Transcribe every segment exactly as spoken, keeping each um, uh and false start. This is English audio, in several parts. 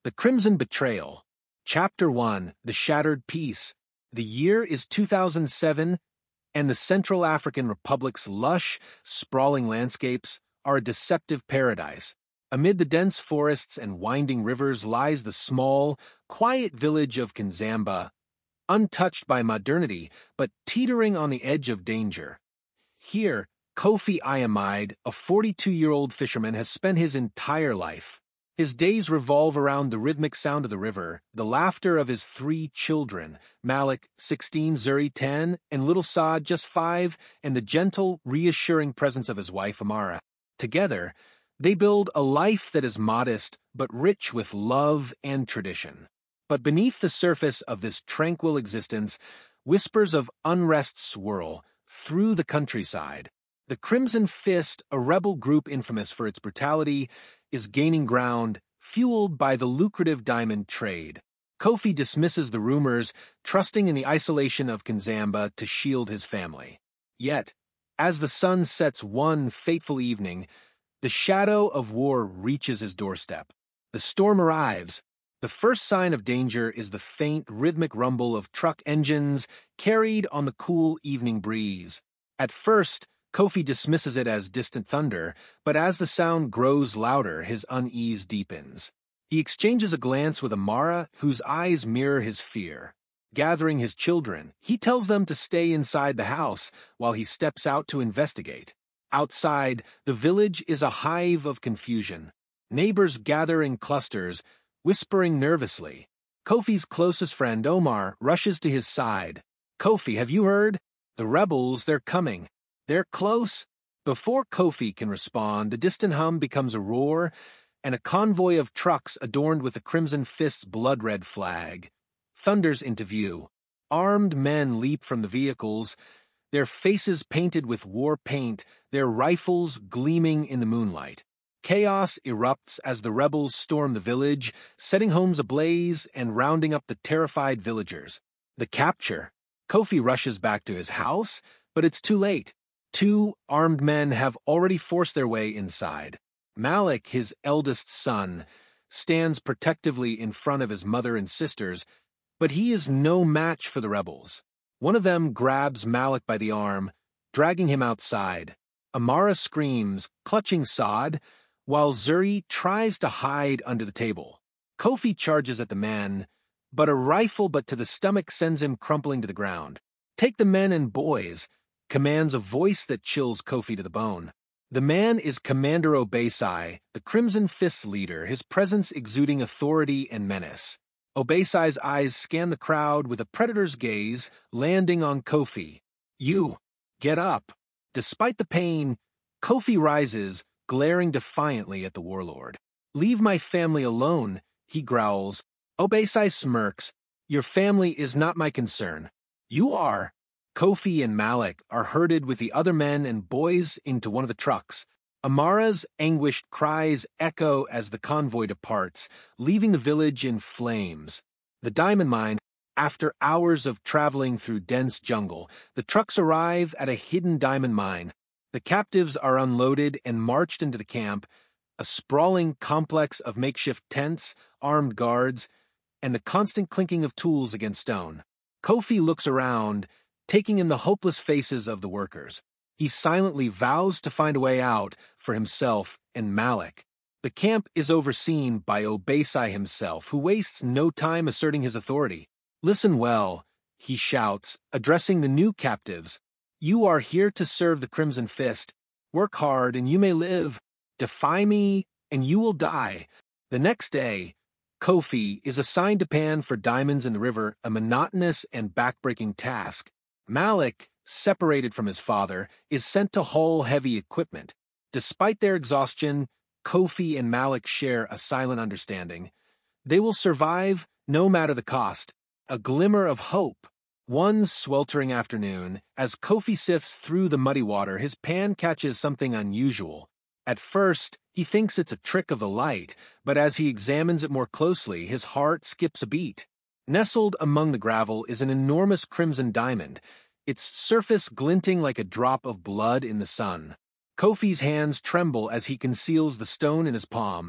The Crimson Betrayal. Chapter one. The Shattered Peace. The year is two thousand seven, and the Central African Republic's lush, sprawling landscapes are a deceptive paradise. Amid the dense forests and winding rivers lies the small, quiet village of Kinzamba, untouched by modernity but teetering on the edge of danger. Here, Kofi Ayamide, a forty-two-year-old fisherman, has spent his entire life. His days revolve around the rhythmic sound of the river, the laughter of his three children, Malik, sixteen, Zuri, ten, and little Saad, just five, and the gentle, reassuring presence of his wife, Amara. Together, they build a life that is modest but rich with love and tradition. But beneath the surface of this tranquil existence, whispers of unrest swirl through the countryside. The Crimson Fist, a rebel group infamous for its brutality, is gaining ground, fueled by the lucrative diamond trade. Kofi dismisses the rumors, trusting in the isolation of Kinzamba to shield his family. Yet, as the sun sets one fateful evening, the shadow of war reaches his doorstep. The storm arrives. The first sign of danger is the faint, rhythmic rumble of truck engines carried on the cool evening breeze. At first, Kofi dismisses it as distant thunder, but as the sound grows louder, his unease deepens. He exchanges a glance with Amara, whose eyes mirror his fear. Gathering his children, he tells them to stay inside the house while he steps out to investigate. Outside, the village is a hive of confusion. Neighbors gather in clusters, whispering nervously. Kofi's closest friend, Omar, rushes to his side. "Kofi, have you heard? The rebels, they're coming. They're close." Before Kofi can respond, the distant hum becomes a roar, and a convoy of trucks adorned with the Crimson Fist's blood-red flag thunders into view. Armed men leap from the vehicles, their faces painted with war paint, their rifles gleaming in the moonlight. Chaos erupts as the rebels storm the village, setting homes ablaze and rounding up the terrified villagers. The capture. Kofi rushes back to his house, but it's too late. Two armed men have already forced their way inside. Malik, his eldest son, stands protectively in front of his mother and sisters, but he is no match for the rebels. One of them grabs Malik by the arm, dragging him outside. Amara screams, clutching Saad, while Zuri tries to hide under the table. Kofi charges at the man, but a rifle but to the stomach sends him crumpling to the ground. "Take the men and boys," commands a voice that chills Kofi to the bone. The man is Commander Obeisai, the Crimson Fist's leader, his presence exuding authority and menace. Obeisai's eyes scan the crowd with a predator's gaze, landing on Kofi. "You, get up." Despite the pain, Kofi rises, glaring defiantly at the warlord. "Leave my family alone," he growls. Obeisai smirks. "Your family is not my concern. You are." Kofi and Malik are herded with the other men and boys into one of the trucks. Amara's anguished cries echo as the convoy departs, leaving the village in flames. The diamond mine. After hours of traveling through dense jungle, the trucks arrive at a hidden diamond mine. The captives are unloaded and marched into the camp, a sprawling complex of makeshift tents, armed guards, and the constant clinking of tools against stone. Kofi looks around, taking in the hopeless faces of the workers. He silently vows to find a way out for himself and Malik. The camp is overseen by Obeisai himself, who wastes no time asserting his authority. "Listen well," he shouts, addressing the new captives. "You are here to serve the Crimson Fist. Work hard and you may live. Defy me and you will die." The next day, Kofi is assigned to pan for diamonds in the river, a monotonous and backbreaking task. Malik, separated from his father, is sent to haul heavy equipment. Despite their exhaustion, Kofi and Malik share a silent understanding. They will survive no matter the cost. A glimmer of hope. One sweltering afternoon, as Kofi sifts through the muddy water, his pan catches something unusual. At first, he thinks it's a trick of the light, but as he examines it more closely, his heart skips a beat. Nestled among the gravel is an enormous crimson diamond, its surface glinting like a drop of blood in the sun. Kofi's hands tremble as he conceals the stone in his palm.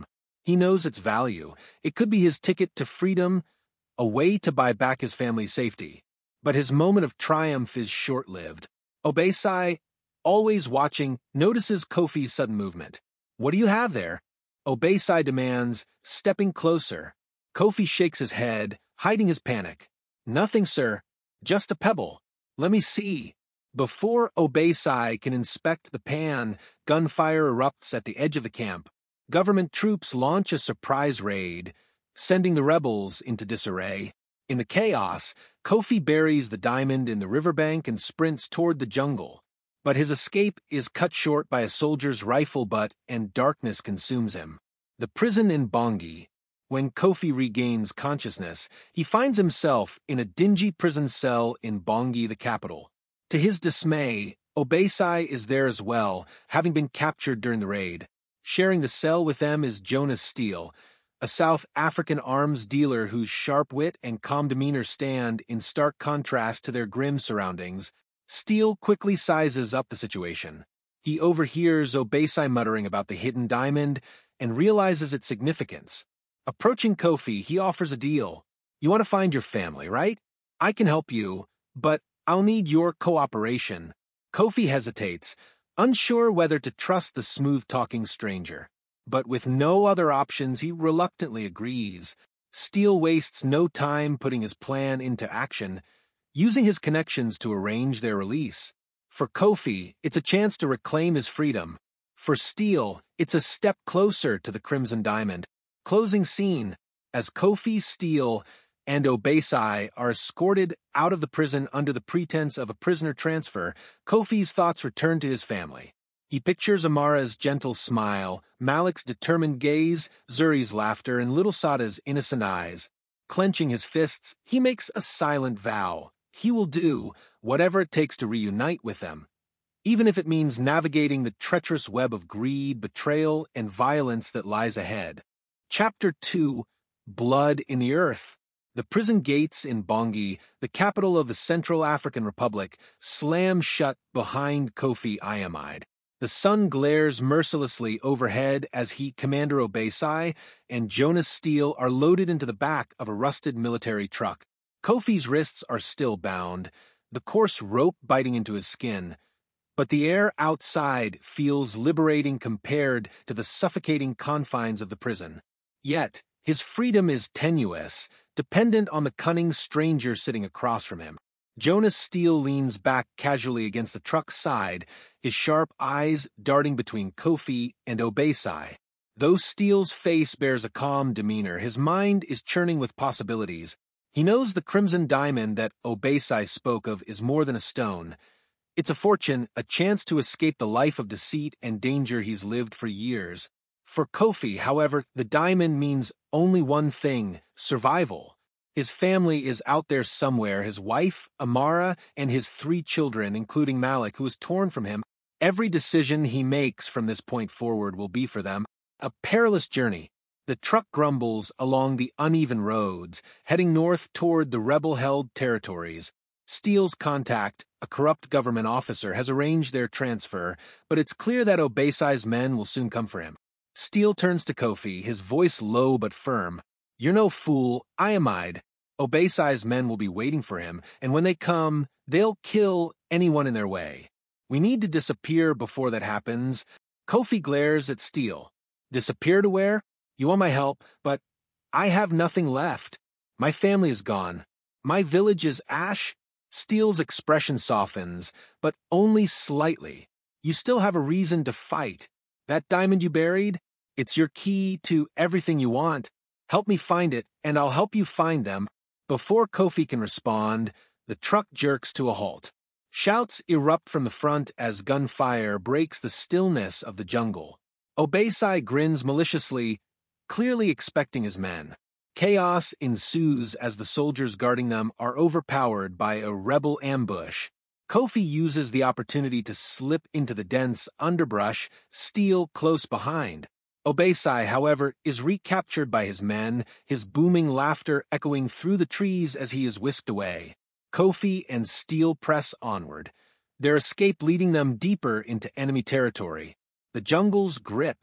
He knows its value. It could be his ticket to freedom, a way to buy back his family's safety. But his moment of triumph is short-lived. Obesai, always watching, notices Kofi's sudden movement. "What do you have there?" Obesai demands, stepping closer. Kofi shakes his head, hiding his panic. "Nothing, sir. Just a pebble. Let me see." Before Obesai can inspect the pan, gunfire erupts at the edge of the camp. Government troops launch a surprise raid, sending the rebels into disarray. In the chaos, Kofi buries the diamond in the riverbank and sprints toward the jungle. But his escape is cut short by a soldier's rifle butt and darkness consumes him. The prison in Bongi. When Kofi regains consciousness, he finds himself in a dingy prison cell in Bongi, the capital. To his dismay, Obesai is there as well, having been captured during the raid. Sharing the cell with them is Jonas Steele, a South African arms dealer whose sharp wit and calm demeanor stand in stark contrast to their grim surroundings. Steele quickly sizes up the situation. He overhears Obesai muttering about the hidden diamond and realizes its significance. Approaching Kofi, he offers a deal. "You want to find your family, right? I can help you, but I'll need your cooperation." Kofi hesitates, unsure whether to trust the smooth-talking stranger. But with no other options, he reluctantly agrees. Steele wastes no time putting his plan into action, using his connections to arrange their release. For Kofi, it's a chance to reclaim his freedom. For Steele, it's a step closer to the Crimson Diamond. Closing scene. As Kofi, Steele, and Obesai are escorted out of the prison under the pretense of a prisoner transfer, Kofi's thoughts return to his family. He pictures Amara's gentle smile, Malik's determined gaze, Zuri's laughter, and little Sada's innocent eyes. Clenching his fists, he makes a silent vow. He will do whatever it takes to reunite with them, even if it means navigating the treacherous web of greed, betrayal, and violence that lies ahead. Chapter two. Blood in the Earth. The prison gates in Bongi, the capital of the Central African Republic, slam shut behind Kofi Ayamide. The sun glares mercilessly overhead as he, Commander Obesai, and Jonas Steele are loaded into the back of a rusted military truck. Kofi's wrists are still bound, the coarse rope biting into his skin. But the air outside feels liberating compared to the suffocating confines of the prison. Yet, his freedom is tenuous, dependent on the cunning stranger sitting across from him. Jonas Steele leans back casually against the truck's side, his sharp eyes darting between Kofi and Obesai. Though Steele's face bears a calm demeanor, his mind is churning with possibilities. He knows the Crimson Diamond that Obesai spoke of is more than a stone. It's a fortune, a chance to escape the life of deceit and danger he's lived for years. For Kofi, however, the diamond means only one thing: survival. His family is out there somewhere, his wife, Amara, and his three children, including Malik, who is torn from him. Every decision he makes from this point forward will be for them a perilous journey. The truck grumbles along the uneven roads, heading north toward the rebel-held territories. Steele's contact, a corrupt government officer, has arranged their transfer, but it's clear that Obesai's men will soon come for him. Steele turns to Kofi, his voice low but firm. "You're no fool, Ayamide. Obesai's men will be waiting for him, and when they come, they'll kill anyone in their way. We need to disappear before that happens." Kofi glares at Steele. "Disappear to where? You want my help, but I have nothing left. My family is gone. My village is ash." Steele's expression softens, but only slightly. "You still have a reason to fight. That diamond you buried? It's your key to everything you want. Help me find it, and I'll help you find them." Before Kofi can respond, the truck jerks to a halt. Shouts erupt from the front as gunfire breaks the stillness of the jungle. Obesai grins maliciously, clearly expecting his men. Chaos ensues as the soldiers guarding them are overpowered by a rebel ambush. Kofi uses the opportunity to slip into the dense underbrush, Steele close behind. Obesai, however, is recaptured by his men, his booming laughter echoing through the trees as he is whisked away. Kofi and Steele press onward, their escape leading them deeper into enemy territory. The jungle's grip.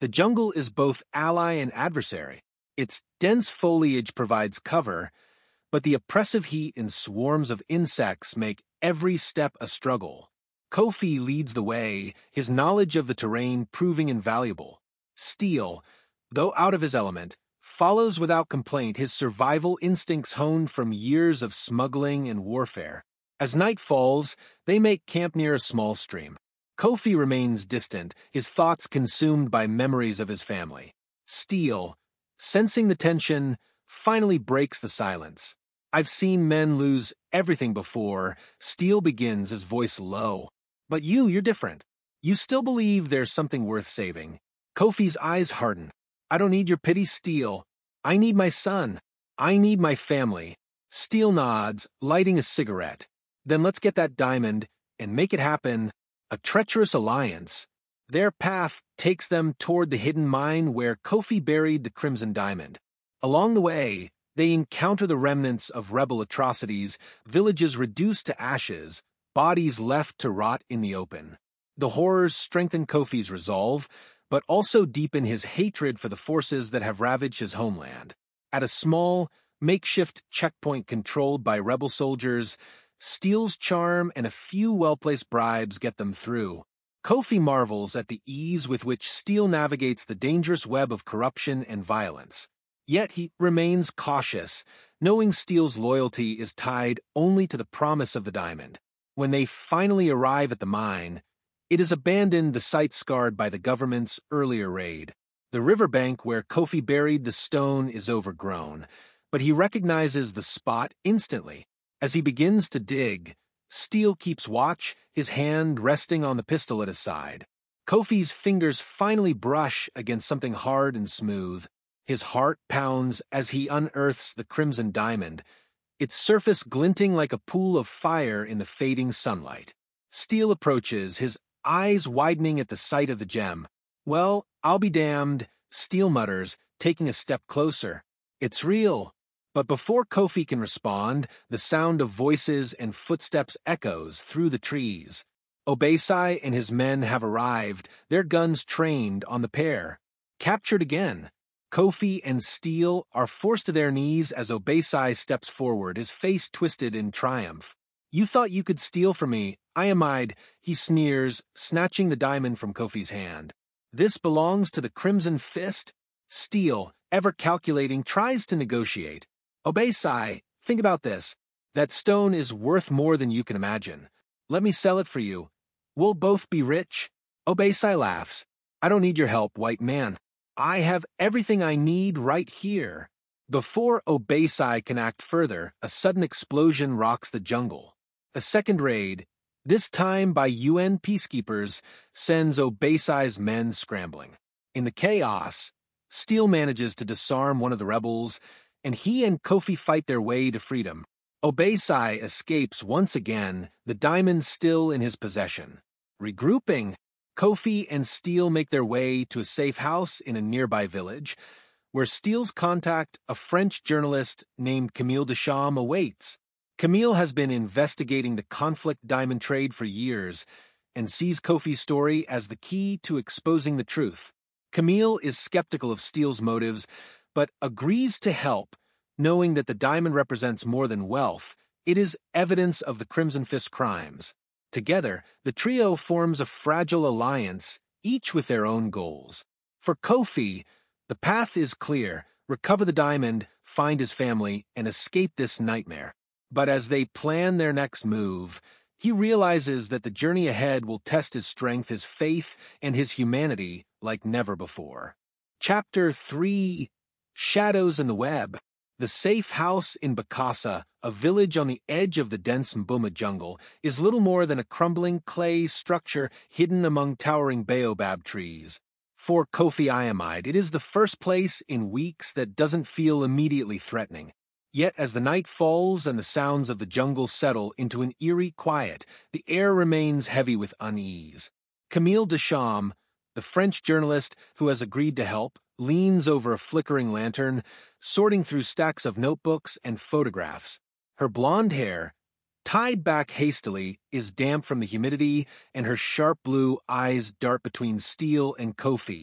The jungle is both ally and adversary. Its dense foliage provides cover, but the oppressive heat and swarms of insects make every step a struggle. Kofi leads the way, his knowledge of the terrain proving invaluable. Steel, though out of his element, follows without complaint, his survival instincts honed from years of smuggling and warfare. As night falls, they make camp near a small stream. Kofi remains distant, his thoughts consumed by memories of his family. Steel, sensing the tension, finally breaks the silence. I've seen men lose everything before. Steel begins, his voice low. But you, you're different. You still believe there's something worth saving. Kofi's eyes harden. I don't need your pity, Steel. I need my son. I need my family. Steel nods, lighting a cigarette. Then let's get that diamond and make it happen. A treacherous alliance. Their path takes them toward the hidden mine where Kofi buried the Crimson Diamond. Along the way, they encounter the remnants of rebel atrocities, villages reduced to ashes, bodies left to rot in the open. The horrors strengthen Kofi's resolve, but also deepen his hatred for the forces that have ravaged his homeland. At a small, makeshift checkpoint controlled by rebel soldiers, Steel's charm and a few well-placed bribes get them through. Kofi marvels at the ease with which Steel navigates the dangerous web of corruption and violence. Yet he remains cautious, knowing Steel's loyalty is tied only to the promise of the diamond. When they finally arrive at the mine, it is abandoned, the site scarred by the government's earlier raid. The riverbank where Kofi buried the stone is overgrown, but he recognizes the spot instantly. As he begins to dig, Steel keeps watch, his hand resting on the pistol at his side. Kofi's fingers finally brush against something hard and smooth. His heart pounds as he unearths the Crimson Diamond, its surface glinting like a pool of fire in the fading sunlight. Steel approaches, his eyes widening at the sight of the gem. Well, I'll be damned, Steel mutters, taking a step closer. It's real. But before Kofi can respond, the sound of voices and footsteps echoes through the trees. Obesai and his men have arrived, their guns trained on the pair. Captured again, Kofi and Steel are forced to their knees as Obesai steps forward, his face twisted in triumph. You thought you could steal from me, Iamide, he sneers, snatching the diamond from Kofi's hand. This belongs to the Crimson Fist? Steel, ever calculating, tries to negotiate. Obesai, think about this. That stone is worth more than you can imagine. Let me sell it for you. We'll both be rich. Obesai laughs. I don't need your help, white man. I have everything I need right here. Before Obesai can act further, a sudden explosion rocks the jungle. A second raid, this time by U N peacekeepers, sends Obesai's men scrambling. In the chaos, Steel manages to disarm one of the rebels, and he and Kofi fight their way to freedom. Obesai escapes once again, the diamond still in his possession. Regrouping, Kofi and Steel make their way to a safe house in a nearby village, where Steel's contact, a French journalist named Camille Deschamps, awaits. Camille has been investigating the conflict diamond trade for years and sees Kofi's story as the key to exposing the truth. Camille is skeptical of Steel's motives, but agrees to help, knowing that the diamond represents more than wealth. It is evidence of the Crimson Fist crimes. Together, the trio forms a fragile alliance, each with their own goals. For Kofi, the path is clear: recover the diamond, find his family, and escape this nightmare. But as they plan their next move, he realizes that the journey ahead will test his strength, his faith, and his humanity like never before. Chapter three: Shadows in the Web. The safe house in Bakassa, a village on the edge of the dense Mbuma jungle, is little more than a crumbling clay structure hidden among towering baobab trees. For Kofi Iamide, it is the first place in weeks that doesn't feel immediately threatening. Yet as the night falls and the sounds of the jungle settle into an eerie quiet, the air remains heavy with unease. Camille Deschamps, the French journalist who has agreed to help, leans over a flickering lantern, sorting through stacks of notebooks and photographs. Her blonde hair, tied back hastily, is damp from the humidity, and her sharp blue eyes dart between Steel and Kofi.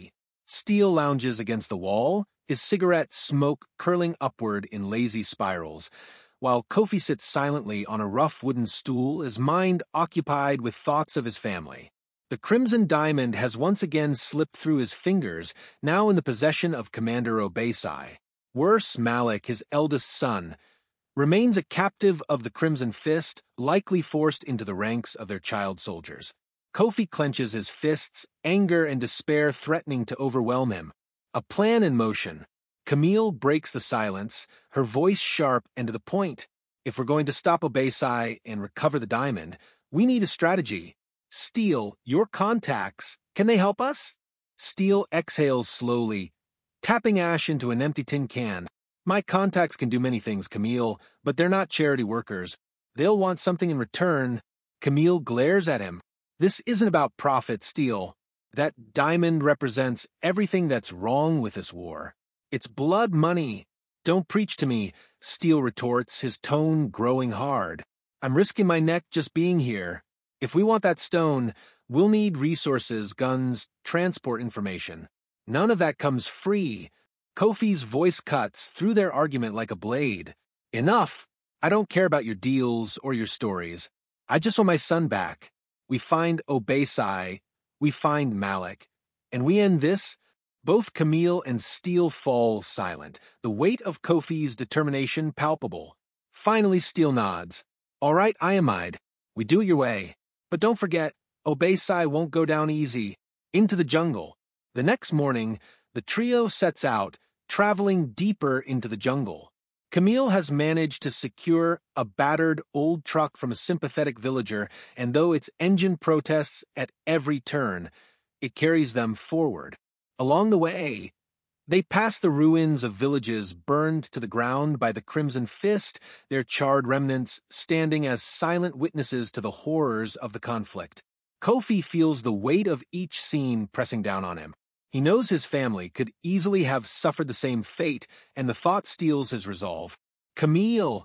Steele lounges against the wall, his cigarette smoke curling upward in lazy spirals, while Kofi sits silently on a rough wooden stool, his mind occupied with thoughts of his family. The Crimson Diamond has once again slipped through his fingers, now in the possession of Commander Obeisai. Worse, Malik, his eldest son, remains a captive of the Crimson Fist, likely forced into the ranks of their child soldiers. Kofi clenches his fists, anger and despair threatening to overwhelm him. A plan in motion. Camille breaks the silence, her voice sharp and to the point. If we're going to stop Obeisai and recover the diamond, we need a strategy. Steele, your contacts, can they help us? Steele exhales slowly, tapping ash into an empty tin can. My contacts can do many things, Camille, but they're not charity workers. They'll want something in return. Camille glares at him. This isn't about profit, Steele. That diamond represents everything that's wrong with this war. It's blood money. Don't preach to me, Steele retorts, his tone growing hard. I'm risking my neck just being here. If we want that stone, we'll need resources, guns, transport information. None of that comes free. Kofi's voice cuts through their argument like a blade. Enough! I don't care about your deals or your stories. I just want my son back. We find Obeisai, we find Malik, and we end this. Both Camille and Steele fall silent, the weight of Kofi's determination palpable. Finally, Steele nods. All right, Iamide, we do it your way. But don't forget, Obeisai won't go down easy. Into the jungle. The next morning, the trio sets out, traveling deeper into the jungle. Camille has managed to secure a battered old truck from a sympathetic villager, and though its engine protests at every turn, it carries them forward. Along the way, they pass the ruins of villages burned to the ground by the Crimson Fist, their charred remnants standing as silent witnesses to the horrors of the conflict. Kofi feels the weight of each scene pressing down on him. He knows his family could easily have suffered the same fate, and the thought steals his resolve. Camille,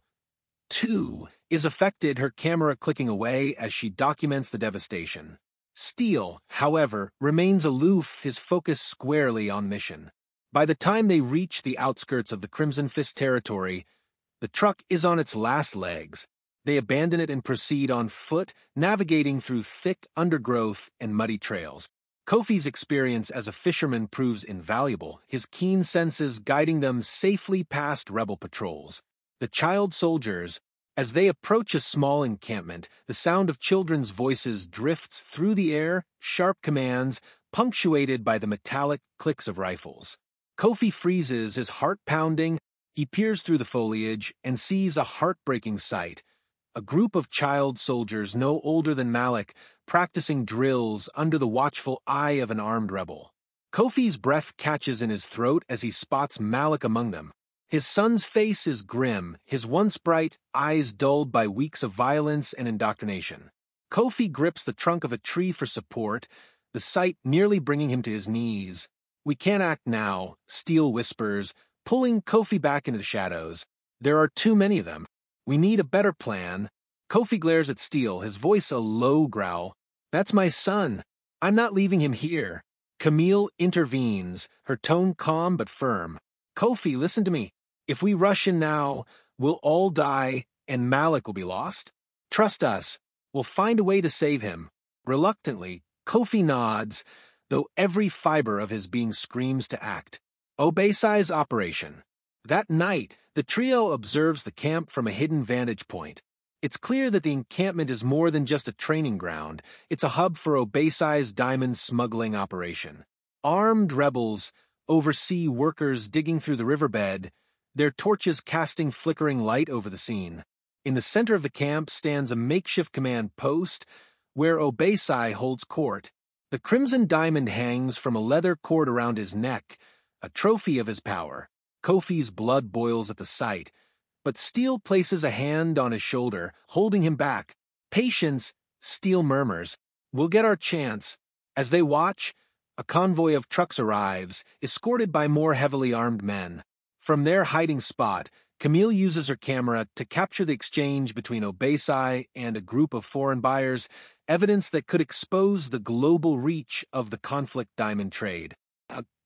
too, is affected, her camera clicking away as she documents the devastation. Steele, however, remains aloof, his focus squarely on mission. By the time they reach the outskirts of the Crimson Fist territory, the truck is on its last legs. They abandon it and proceed on foot, navigating through thick undergrowth and muddy trails. Kofi's experience as a fisherman proves invaluable, his keen senses guiding them safely past rebel patrols. The child soldiers, as they approach a small encampment, the sound of children's voices drifts through the air, sharp commands, punctuated by the metallic clicks of rifles. Kofi freezes, his heart pounding. He peers through the foliage and sees a heartbreaking sight. A group of child soldiers no older than Malik practicing drills under the watchful eye of an armed rebel. Kofi's breath catches in his throat as he spots Malik among them. His son's face is grim, his once bright eyes dulled by weeks of violence and indoctrination. Kofi grips the trunk of a tree for support, the sight nearly bringing him to his knees. We can't act now, Steele whispers, pulling Kofi back into the shadows. There are too many of them. We need a better plan. Kofi glares at Steele, his voice a low growl. That's my son. I'm not leaving him here. Camille intervenes, her tone calm but firm. Kofi, listen to me. If we rush in now, we'll all die and Malik will be lost. Trust us. We'll find a way to save him. Reluctantly, Kofi nods, though every fiber of his being screams to act. Obeisai's operation. That night, the trio observes the camp from a hidden vantage point. It's clear that the encampment is more than just a training ground. It's a hub for Obeisai's diamond smuggling operation. Armed rebels oversee workers digging through the riverbed, their torches casting flickering light over the scene. In the center of the camp stands a makeshift command post where Obeisai holds court. The crimson diamond hangs from a leather cord around his neck, a trophy of his power. Kofi's blood boils at the sight, but Steele places a hand on his shoulder, holding him back. Patience, Steele murmurs. We'll get our chance. As they watch, a convoy of trucks arrives, escorted by more heavily armed men. From their hiding spot, Camille uses her camera to capture the exchange between Obeisai and a group of foreign buyers, evidence that could expose the global reach of the conflict diamond trade. A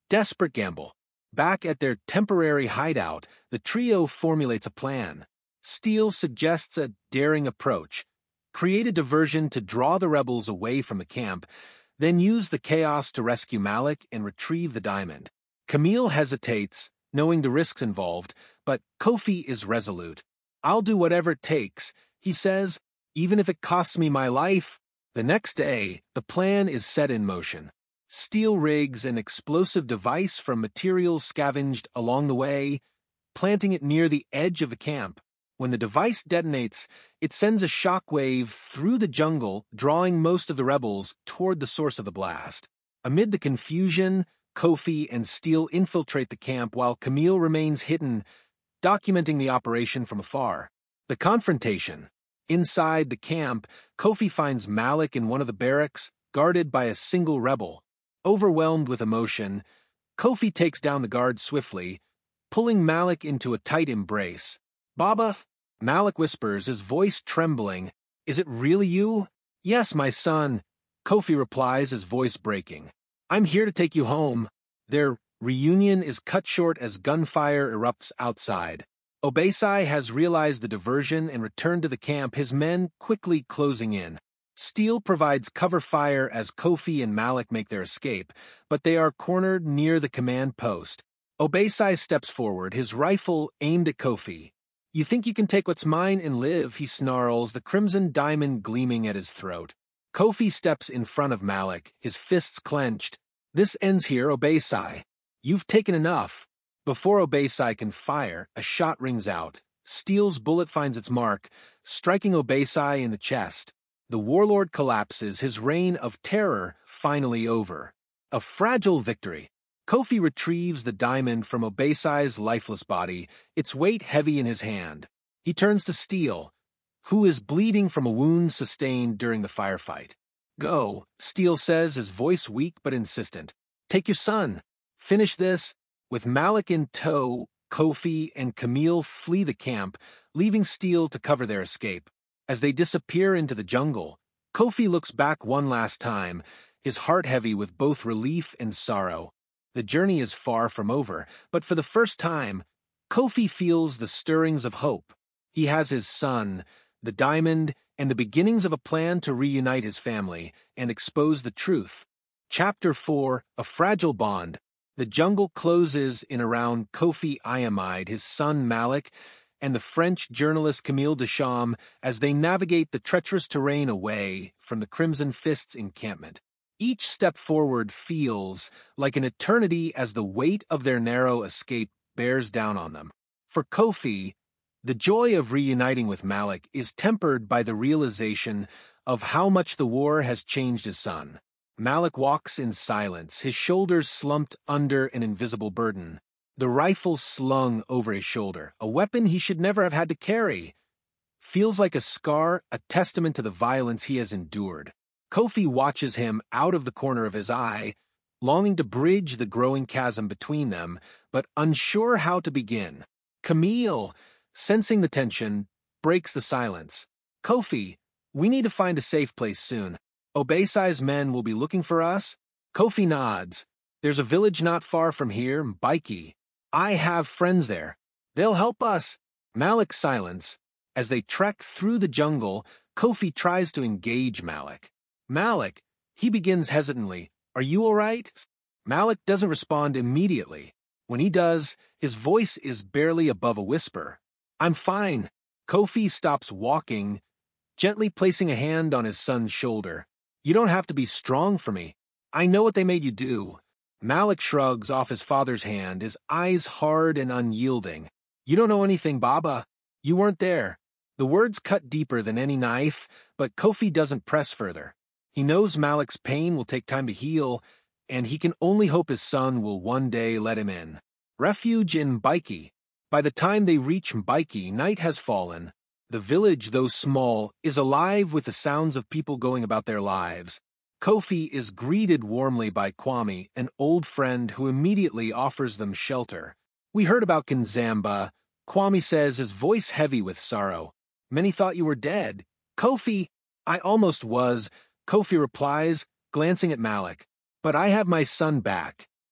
desperate gamble. Back at their temporary hideout, the trio formulates a plan. Steele suggests a daring approach. Create a diversion to draw the rebels away from the camp, then use the chaos to rescue Malik and retrieve the diamond. Camille hesitates, knowing the risks involved, but Kofi is resolute. I'll do whatever it takes, he says, even if it costs me my life. The next day, the plan is set in motion. Steele rigs an explosive device from materials scavenged along the way, planting it near the edge of the camp. When the device detonates, it sends a shockwave through the jungle, drawing most of the rebels toward the source of the blast. Amid the confusion, Kofi and Steele infiltrate the camp while Camille remains hidden, documenting the operation from afar. The confrontation. Inside the camp, Kofi finds Malik in one of the barracks, guarded by a single rebel. Overwhelmed with emotion, Kofi takes down the guard swiftly, pulling Malik into a tight embrace. "Baba?" Malik whispers, his voice trembling. "Is it really you?" "Yes, my son," Kofi replies, his voice breaking. "I'm here to take you home." Their reunion is cut short as gunfire erupts outside. Obesai has realized the diversion and returned to the camp, his men quickly closing in. Steele provides cover fire as Kofi and Malik make their escape, but they are cornered near the command post. Obesai steps forward, his rifle aimed at Kofi. "You think you can take what's mine and live," he snarls, the crimson diamond gleaming at his throat. Kofi steps in front of Malik, his fists clenched. "This ends here, Obesai. You've taken enough." Before Obesai can fire, a shot rings out. Steele's bullet finds its mark, striking Obesai in the chest. The warlord collapses, his reign of terror finally over. A fragile victory. Kofi retrieves the diamond from Obesai's lifeless body, its weight heavy in his hand. He turns to Steele, who is bleeding from a wound sustained during the firefight. "Go," Steele says, his voice weak but insistent. "Take your son. Finish this." With Malik in tow, Kofi and Camille flee the camp, leaving Steele to cover their escape. As they disappear into the jungle, Kofi looks back one last time, his heart heavy with both relief and sorrow. The journey is far from over, but for the first time, Kofi feels the stirrings of hope. He has his son, the diamond, and the beginnings of a plan to reunite his family and expose the truth. Chapter four, A Fragile Bond. The jungle closes in around Kofi Ayamide, his son Malik, and the French journalist Camille Deschamps as they navigate the treacherous terrain away from the Crimson Fist's encampment. Each step forward feels like an eternity as the weight of their narrow escape bears down on them. For Kofi, the joy of reuniting with Malik is tempered by the realization of how much the war has changed his son. Malik walks in silence, his shoulders slumped under an invisible burden. The rifle slung over his shoulder, a weapon he should never have had to carry, feels like a scar, a testament to the violence he has endured. Kofi watches him out of the corner of his eye, longing to bridge the growing chasm between them, but unsure how to begin. Camille, sensing the tension, breaks the silence. "Kofi, we need to find a safe place soon. Obesai's men will be looking for us." Kofi nods. "There's a village not far from here, Mbaiki. I have friends there. They'll help us." Malik silence. As they trek through the jungle, Kofi tries to engage Malik. "Malik," he begins hesitantly, "are you all right?" Malik doesn't respond immediately. When he does, his voice is barely above a whisper. "I'm fine." Kofi stops walking, gently placing a hand on his son's shoulder. "You don't have to be strong for me. I know what they made you do." Malik shrugs off his father's hand, his eyes hard and unyielding. "You don't know anything, Baba. You weren't there." The words cut deeper than any knife, but Kofi doesn't press further. He knows Malik's pain will take time to heal, and he can only hope his son will one day let him in. Refuge in Mbaiki. By the time they reach Mbaiki, night has fallen. The village, though small, is alive with the sounds of people going about their lives. Kofi is greeted warmly by Kwame, an old friend who immediately offers them shelter. "We heard about Kinzamba," Kwame says, his voice heavy with sorrow. "Many thought you were dead." "Kofi, I almost was," Kofi replies, glancing at Malik. "But I have my son back.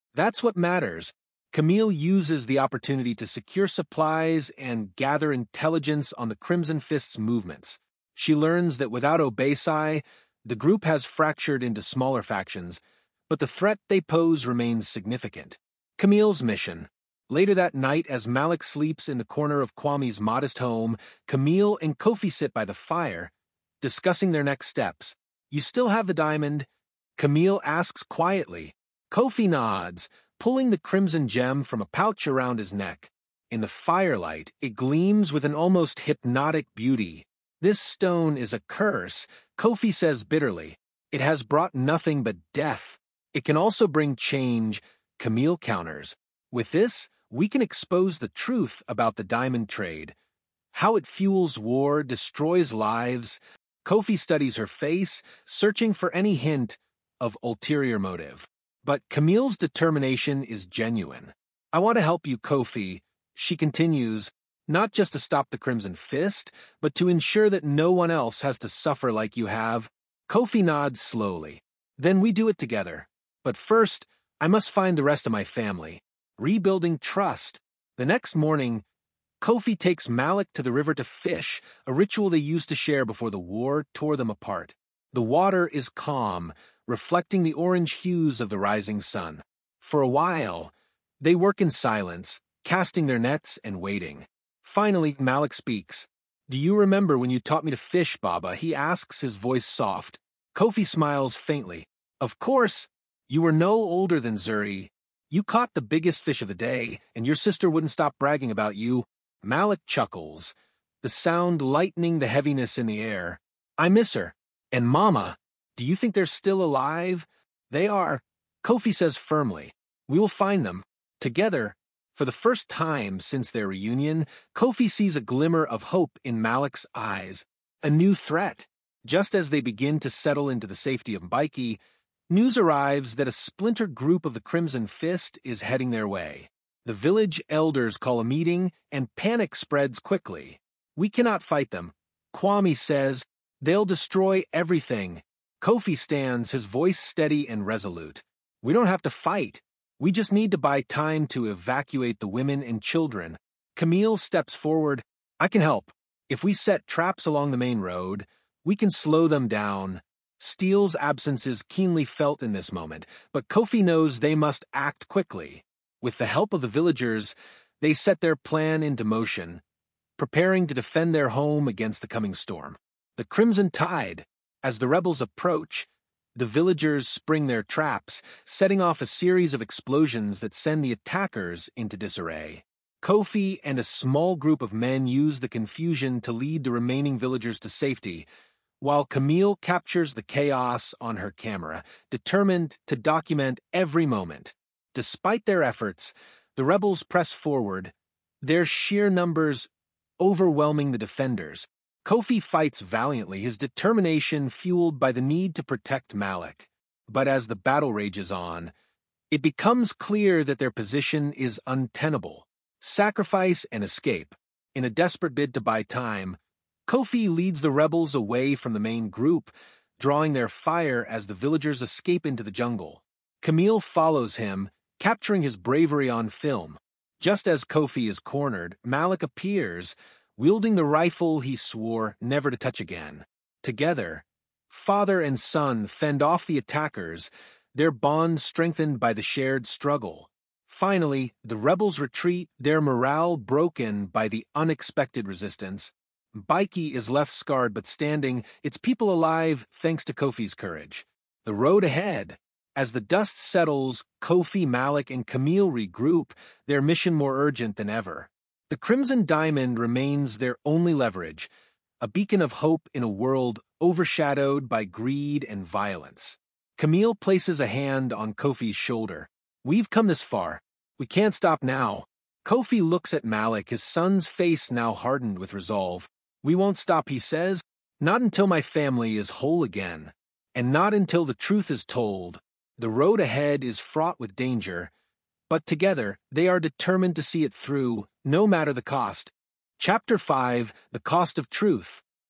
That's what matters. Camille uses the opportunity to secure supplies and gather intelligence on the Crimson Fist's movements. She learns that without Obeisai, the group has fractured into smaller factions, but the threat they pose remains significant. Camille's mission. Later that night, as Malik sleeps in the corner of Kwame's modest home, Camille and Kofi sit by the fire, discussing their next steps. "You still have the diamond?" Camille asks quietly. Kofi nods, pulling the crimson gem from a pouch around his neck. In the firelight, it gleams with an almost hypnotic beauty. "This stone is a curse," Kofi says bitterly. "It has brought nothing but death. It can also bring change," Camille counters. "With this, we can expose the truth about the diamond trade. How it fuels war, destroys lives." Kofi studies her face, searching for any hint of ulterior motive. But Camille's determination is genuine. "I want to help you, Kofi," she continues, "not just to stop the Crimson Fist, but to ensure that no one else has to suffer like you have." Kofi nods slowly. "Then we do it together. But first, I must find the rest of my family." Rebuilding trust. The next morning, Kofi takes Malik to the river to fish, a ritual they used to share before the war tore them apart. The water is calm, reflecting the orange hues of the rising sun. For a while, they work in silence, casting their nets and waiting. Finally, Malik speaks. "Do you remember when you taught me to fish, Baba?" he asks, his voice soft. Kofi smiles faintly. "Of course, you were no older than Zuri. You caught the biggest fish of the day, and your sister wouldn't stop bragging about you." Malik chuckles, the sound lightening the heaviness in the air. "I miss her. And Mama, do you think they're still alive?" "They are," Kofi says firmly. "We will find them." Together, for the first time since their reunion, Kofi sees a glimmer of hope in Malik's eyes. A new threat. Just as they begin to settle into the safety of Mbaiki, news arrives that a splintered group of the Crimson Fist is heading their way. The village elders call a meeting, and panic spreads quickly. "We cannot fight them," Kwame says. "They'll destroy everything." Kofi stands, his voice steady and resolute. "We don't have to fight. We just need to buy time to evacuate the women and children." Camille steps forward. "I can help. If we set traps along the main road, we can slow them down." Steele's absence is keenly felt in this moment, but Kofi knows they must act quickly. With the help of the villagers, they set their plan into motion, preparing to defend their home against the coming storm. The Crimson Tide. As the rebels approach, the villagers spring their traps, setting off a series of explosions that send the attackers into disarray. Kofi and a small group of men use the confusion to lead the remaining villagers to safety, while Camille captures the chaos on her camera, determined to document every moment. Despite their efforts, the rebels press forward, their sheer numbers overwhelming the defenders. Kofi fights valiantly, his determination fueled by the need to protect Malik. But as the battle rages on, it becomes clear that their position is untenable. Sacrifice and escape. In a desperate bid to buy time, Kofi leads the rebels away from the main group, drawing their fire as the villagers escape into the jungle. Camille follows him, capturing his bravery on film. Just as Kofi is cornered, Malik appears, wielding the rifle he swore never to touch again. Together, father and son fend off the attackers, their bond strengthened by the shared struggle. Finally, the rebels retreat, their morale broken by the unexpected resistance. Mbaiki is left scarred but standing, its people alive thanks to Kofi's courage. The road ahead. As the dust settles, Kofi, Malik, and Camille regroup, their mission more urgent than ever. The Crimson Diamond remains their only leverage, a beacon of hope in a world overshadowed by greed and violence. Camille places a hand on Kofi's shoulder. "We've come this far. We can't stop now." Kofi looks at Malik, his son's face now hardened with resolve. "We won't stop," he says, "not until my family is whole again, and not until the truth is told." The road ahead is fraught with danger, but together they are determined to see it through, no matter the cost. Chapter five, The Cost of Truth.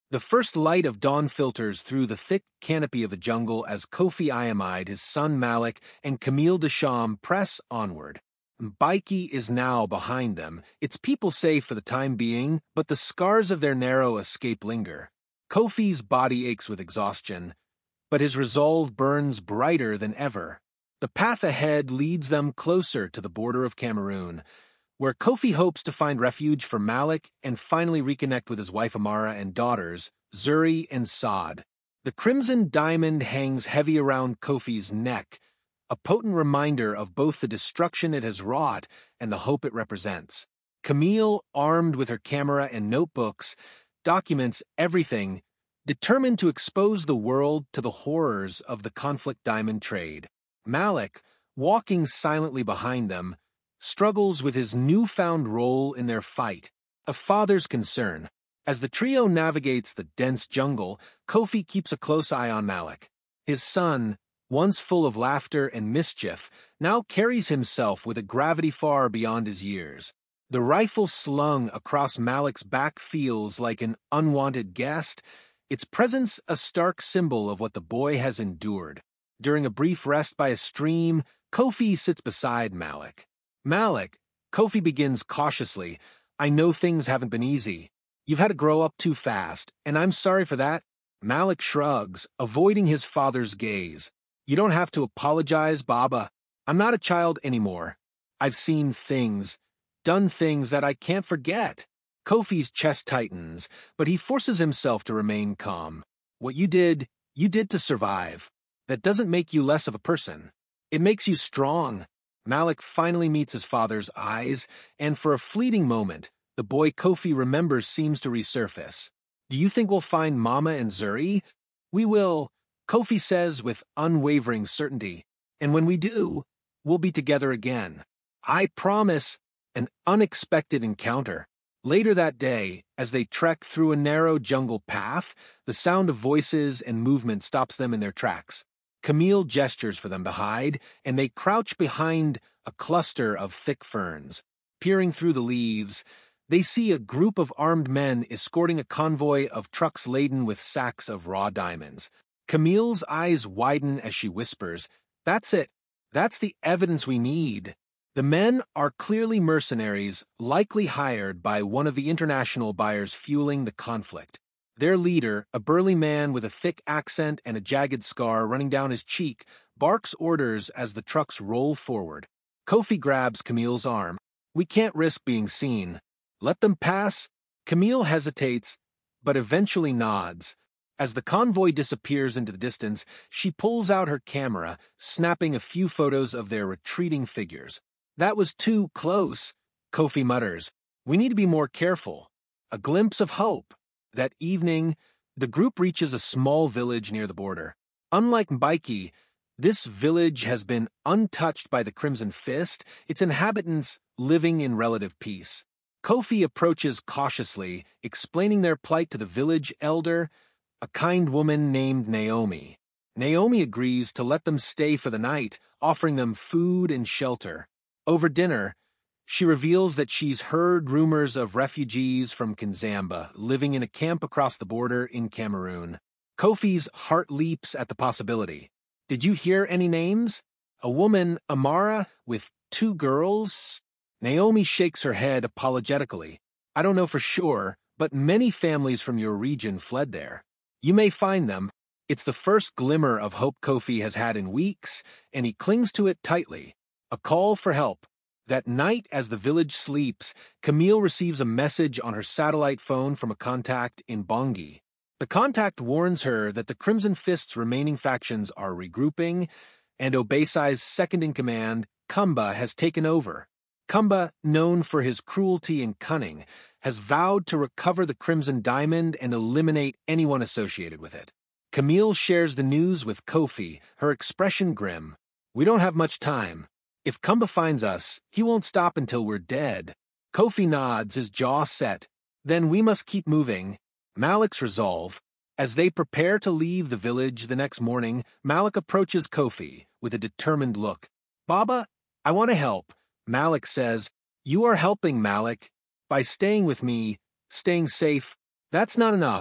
The first light of dawn filters through the thick canopy of the jungle as Kofi Ayamide, his son Malik, and Camille Deschamps press onward. Mbaiki is now behind them, its people safe for the time being, but the scars of their narrow escape linger. Kofi's body aches with exhaustion, but his resolve burns brighter than ever. The path ahead leads them closer to the border of Cameroon, where Kofi hopes to find refuge for Malik and finally reconnect with his wife Amara and daughters, Zuri and Saad. The crimson diamond hangs heavy around Kofi's neck, a potent reminder of both the destruction it has wrought and the hope it represents. Camille, armed with her camera and notebooks, documents everything, determined to expose the world to the horrors of the conflict diamond trade. Malik, walking silently behind them, struggles with his newfound role in their fight, a father's concern. As the trio navigates the dense jungle, Kofi keeps a close eye on Malik. His son, once full of laughter and mischief, now carries himself with a gravity far beyond his years. The rifle slung across Malik's back feels like an unwanted guest, its presence a stark symbol of what the boy has endured. During a brief rest by a stream, Kofi sits beside Malik. Malik, Kofi begins cautiously, I know things haven't been easy. You've had to grow up too fast, and I'm sorry for that. Malik shrugs, avoiding his father's gaze. You don't have to apologize, Baba. I'm not a child anymore. I've seen things, done things that I can't forget. Kofi's chest tightens, but he forces himself to remain calm. What you did, you did to survive. That doesn't make you less of a person. It makes you strong. Malik finally meets his father's eyes, and for a fleeting moment, the boy Kofi remembers seems to resurface. Do you think we'll find Mama and Zuri? We will, Kofi says with unwavering certainty. And when we do, we'll be together again. I promise. An unexpected encounter. Later that day, as they trek through a narrow jungle path, the sound of voices and movement stops them in their tracks. Camille gestures for them to hide, and they crouch behind a cluster of thick ferns. Peering through the leaves, they see a group of armed men escorting a convoy of trucks laden with sacks of raw diamonds. Camille's eyes widen as she whispers, That's it. That's the evidence we need. The men are clearly mercenaries, likely hired by one of the international buyers fueling the conflict. Their leader, a burly man with a thick accent and a jagged scar running down his cheek, barks orders as the trucks roll forward. Kofi grabs Camille's arm. We can't risk being seen. Let them pass. Camille hesitates, but eventually nods. As the convoy disappears into the distance, she pulls out her camera, snapping a few photos of their retreating figures. That was too close, Kofi mutters. We need to be more careful. A glimpse of hope. That evening, the group reaches a small village near the border. Unlike Mbaiki, this village has been untouched by the Crimson Fist, its inhabitants living in relative peace. Kofi approaches cautiously, explaining their plight to the village elder, a kind woman named Naomi. Naomi agrees to let them stay for the night, offering them food and shelter. Over dinner, she reveals that she's heard rumors of refugees from Kinzamba living in a camp across the border in Cameroon. Kofi's heart leaps at the possibility. Did you hear any names? A woman, Amara, with two girls? Naomi shakes her head apologetically. I don't know for sure, but many families from your region fled there. You may find them. It's the first glimmer of hope Kofi has had in weeks, and he clings to it tightly. A call for help. That night, as the village sleeps, Camille receives a message on her satellite phone from a contact in Bangui. The contact warns her that the Crimson Fist's remaining factions are regrouping, and Obeisai's second-in-command, Kumba, has taken over. Kumba, known for his cruelty and cunning, has vowed to recover the Crimson Diamond and eliminate anyone associated with it. Camille shares the news with Kofi, her expression grim. We don't have much time. If Kumba finds us, he won't stop until we're dead. Kofi nods, his jaw set. Then we must keep moving. Malik's resolve. As they prepare to leave the village the next morning, Malik approaches Kofi with a determined look. Baba, I want to help. Malik says, You are helping, Malik. By staying with me, staying safe. That's not enough.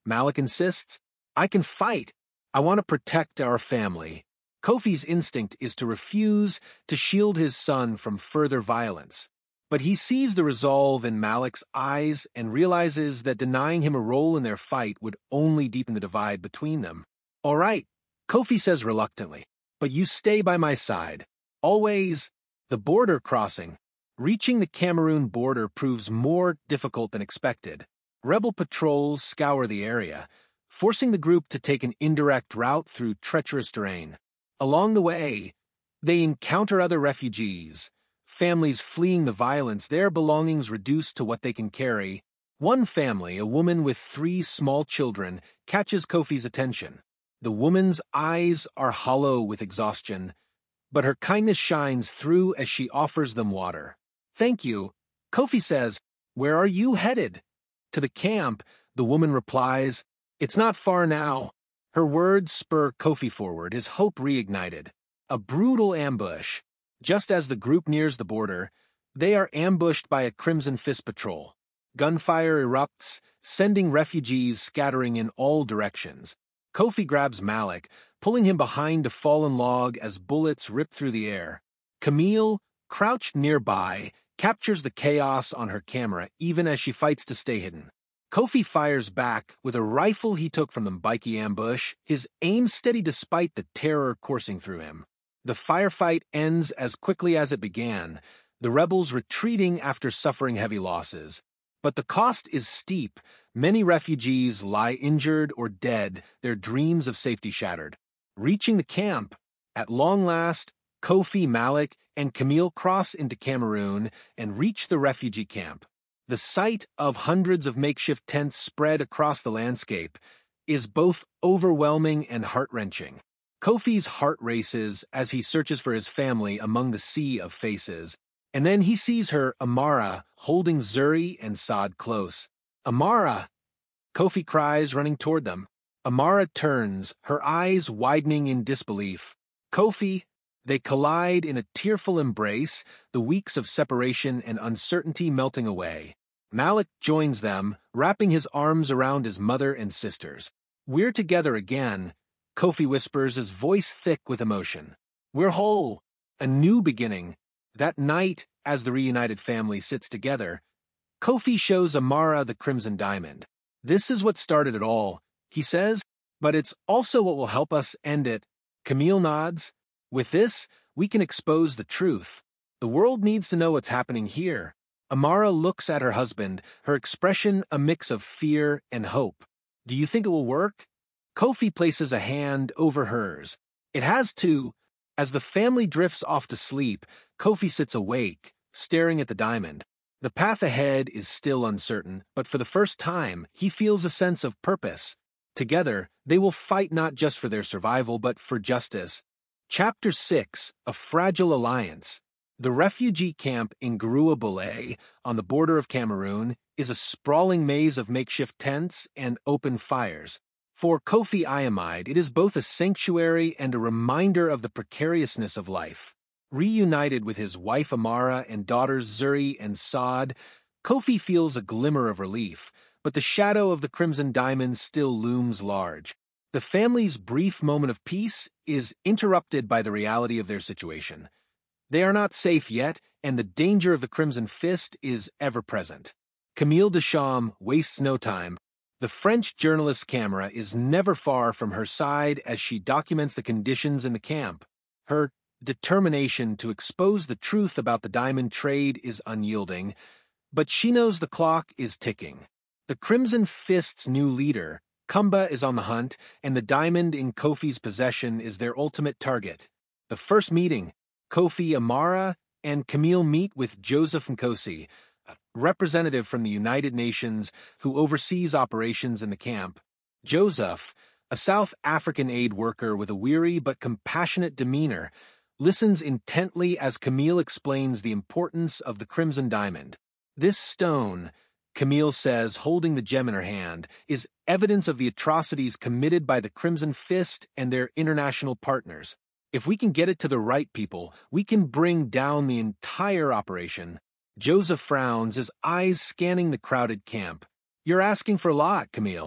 Malik insists. I can fight. I want to protect our family. Kofi's instinct is to refuse to shield his son from further violence. But he sees the resolve in Malik's eyes and realizes that denying him a role in their fight would only deepen the divide between them. All right, Kofi says reluctantly, but you stay by my side. Always. The border crossing. Reaching the Cameroon border proves more difficult than expected. Rebel patrols scour the area, forcing the group to take an indirect route through treacherous terrain. Along the way, they encounter other refugees, families fleeing the violence, their belongings reduced to what they can carry. One family, a woman with three small children, catches Kofi's attention. The woman's eyes are hollow with exhaustion, but her kindness shines through as she offers them water. Thank you, Kofi says. Where are you headed? To the camp, the woman replies. It's not far now. Her words spur Kofi forward, his hope reignited. A brutal ambush. Just as the group nears the border, they are ambushed by a Crimson Fist patrol. Gunfire erupts, sending refugees scattering in all directions. Kofi grabs Malik, pulling him behind a fallen log as bullets rip through the air. Camille, crouched nearby, captures the chaos on her camera even as she fights to stay hidden. Kofi fires back with a rifle he took from the bikie ambush, his aim steady despite the terror coursing through him. The firefight ends as quickly as it began, the rebels retreating after suffering heavy losses. But the cost is steep. Many refugees lie injured or dead, their dreams of safety shattered. Reaching the camp, at long last, Kofi, Malik, and Camille cross into Cameroon and reach the refugee camp. The sight of hundreds of makeshift tents spread across the landscape is both overwhelming and heart-wrenching. Kofi's heart races as he searches for his family among the sea of faces, and then he sees her, Amara, holding Zuri and Saad close. Amara! Kofi cries, running toward them. Amara turns, her eyes widening in disbelief. Kofi! They collide in a tearful embrace, the weeks of separation and uncertainty melting away. Malik joins them, wrapping his arms around his mother and sisters. We're together again, Kofi whispers, his voice thick with emotion. We're whole. A new beginning. That night, as the reunited family sits together, Kofi shows Amara the Crimson Diamond. This is what started it all, he says, but it's also what will help us end it. Camille nods. With this, we can expose the truth. The world needs to know what's happening here. Amara looks at her husband, her expression a mix of fear and hope. Do you think it will work? Kofi places a hand over hers. It has to. As the family drifts off to sleep, Kofi sits awake, staring at the diamond. The path ahead is still uncertain, but for the first time, he feels a sense of purpose. Together, they will fight not just for their survival, but for justice. Chapter six, A Fragile Alliance. The refugee camp in Garua-Bole, on the border of Cameroon, is a sprawling maze of makeshift tents and open fires. For Kofi Ayamide, it is both a sanctuary and a reminder of the precariousness of life. Reunited with his wife Amara and daughters Zuri and Saad, Kofi feels a glimmer of relief, but the shadow of the Crimson Diamond still looms large. The family's brief moment of peace is interrupted by the reality of their situation. They are not safe yet, and the danger of the Crimson Fist is ever present. Camille Deschamps wastes no time. The French journalist's camera is never far from her side as she documents the conditions in the camp. Her determination to expose the truth about the diamond trade is unyielding, but she knows the clock is ticking. The Crimson Fist's new leader, Kumba, is on the hunt, and the diamond in Kofi's possession is their ultimate target. The first meeting, Kofi, Amara, and Camille meet with Joseph Nkosi, a representative from the United Nations who oversees operations in the camp. Joseph, a South African aid worker with a weary but compassionate demeanor, listens intently as Camille explains the importance of the Crimson Diamond. This stone, Camille says, holding the gem in her hand, is evidence of the atrocities committed by the Crimson Fist and their international partners. If we can get it to the right people, we can bring down the entire operation. Joseph frowns, his eyes scanning the crowded camp. You're asking for a lot, Camille.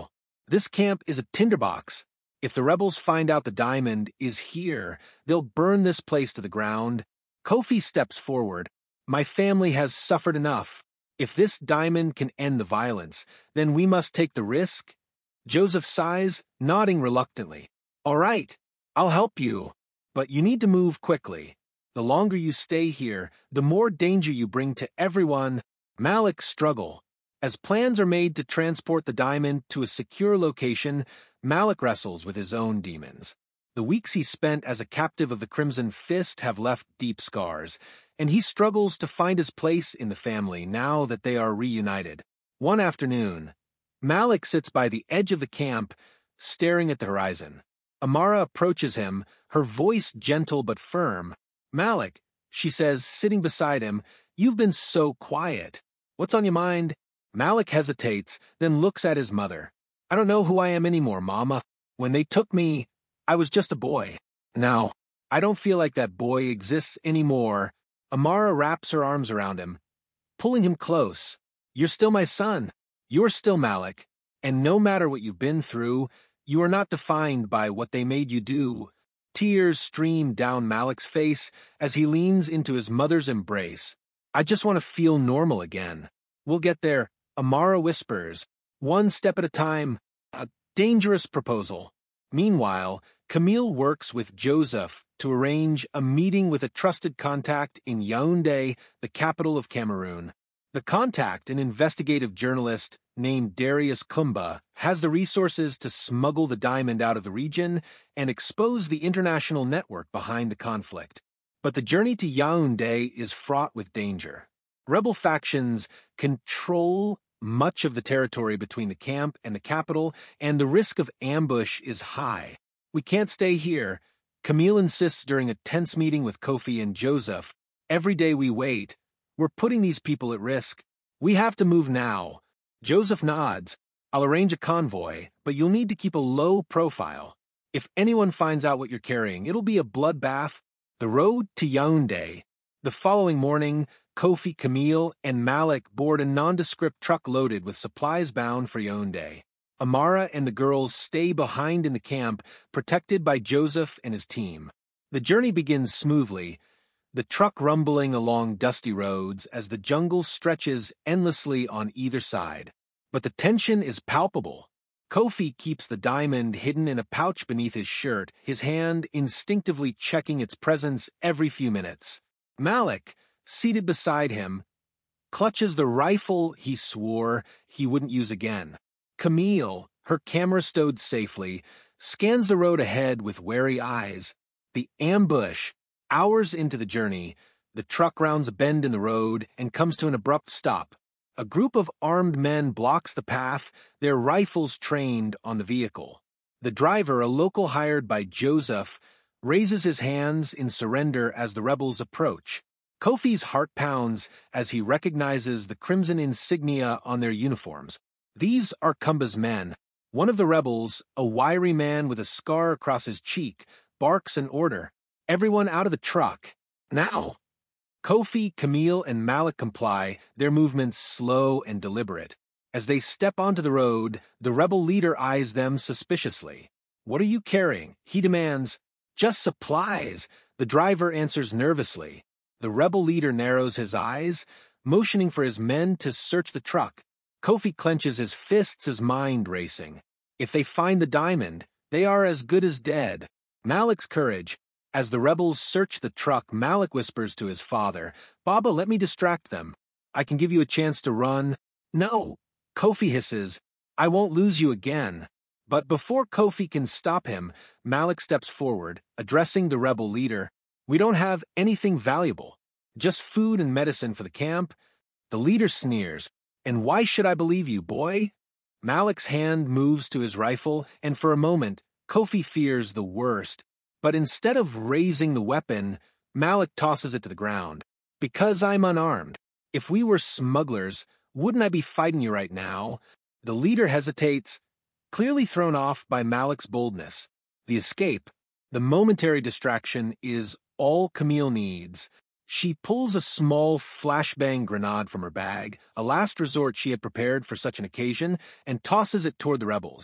This camp is a tinderbox. If the rebels find out the diamond is here, they'll burn this place to the ground. Kofi steps forward. My family has suffered enough. If this diamond can end the violence, then we must take the risk. Joseph sighs, nodding reluctantly. All right, I'll help you. But you need to move quickly. The longer you stay here, the more danger you bring to everyone. Malik struggle. As plans are made to transport the diamond to a secure location, Malik wrestles with his own demons. The weeks he spent as a captive of the Crimson Fist have left deep scars, and he struggles to find his place in the family now that they are reunited. One afternoon, Malik sits by the edge of the camp, staring at the horizon. Amara approaches him, her voice gentle but firm. Malik, she says, sitting beside him, you've been so quiet. What's on your mind? Malik hesitates, then looks at his mother. I don't know who I am anymore, Mama. When they took me, I was just a boy. Now, I don't feel like that boy exists anymore. Amara wraps her arms around him, pulling him close. You're still my son. You're still Malik. And no matter what you've been through, you are not defined by what they made you do. Tears stream down Malik's face as he leans into his mother's embrace. I just want to feel normal again. We'll get there, Amara whispers. One step at a time. A dangerous proposal. Meanwhile, Camille works with Joseph to arrange a meeting with a trusted contact in Yaoundé, the capital of Cameroon. The contact, an investigative journalist named Darius Kumba, has the resources to smuggle the diamond out of the region and expose the international network behind the conflict. But the journey to Yaoundé is fraught with danger. Rebel factions control much of the territory between the camp and the capital, and the risk of ambush is high. We can't stay here. Camille insists during a tense meeting with Kofi and Joseph. Every day we wait, we're putting these people at risk. We have to move now. Joseph nods. I'll arrange a convoy, but you'll need to keep a low profile. If anyone finds out what you're carrying, it'll be a bloodbath. The road to Yaoundé. The following morning, Kofi, Camille, and Malik board a nondescript truck loaded with supplies bound for Yaoundé. Amara and the girls stay behind in the camp, protected by Joseph and his team. The journey begins smoothly, the truck rumbling along dusty roads as the jungle stretches endlessly on either side. But the tension is palpable. Kofi keeps the diamond hidden in a pouch beneath his shirt, his hand instinctively checking its presence every few minutes. Malik, seated beside him, clutches the rifle he swore he wouldn't use again. Camille, her camera stowed safely, scans the road ahead with wary eyes. The ambush. Hours into the journey, the truck rounds a bend in the road and comes to an abrupt stop. A group of armed men blocks the path, their rifles trained on the vehicle. The driver, a local hired by Joseph, raises his hands in surrender as the rebels approach. Kofi's heart pounds as he recognizes the crimson insignia on their uniforms. These are Kumba's men. One of the rebels, a wiry man with a scar across his cheek, barks an order. Everyone out of the truck. Now. Kofi, Camille, and Malik comply, their movements slow and deliberate. As they step onto the road, the rebel leader eyes them suspiciously. What are you carrying? He demands. Just supplies. The driver answers nervously. The rebel leader narrows his eyes, motioning for his men to search the truck. Kofi clenches his fists, his mind racing. If they find the diamond, they are as good as dead. Malik's courage. As the rebels search the truck, Malik whispers to his father, Baba, let me distract them. I can give you a chance to run. No. Kofi hisses, I won't lose you again. But before Kofi can stop him, Malik steps forward, addressing the rebel leader. We don't have anything valuable. Just food and medicine for the camp. The leader sneers. And why should I believe you, boy? Malik's hand moves to his rifle, and for a moment, Kofi fears the worst. But instead of raising the weapon, Malik tosses it to the ground. Because I'm unarmed. If we were smugglers, wouldn't I be fighting you right now? The leader hesitates, clearly thrown off by Malik's boldness. The escape, the momentary distraction, is all Camille needs. She pulls a small flashbang grenade from her bag, a last resort she had prepared for such an occasion, and tosses it toward the rebels.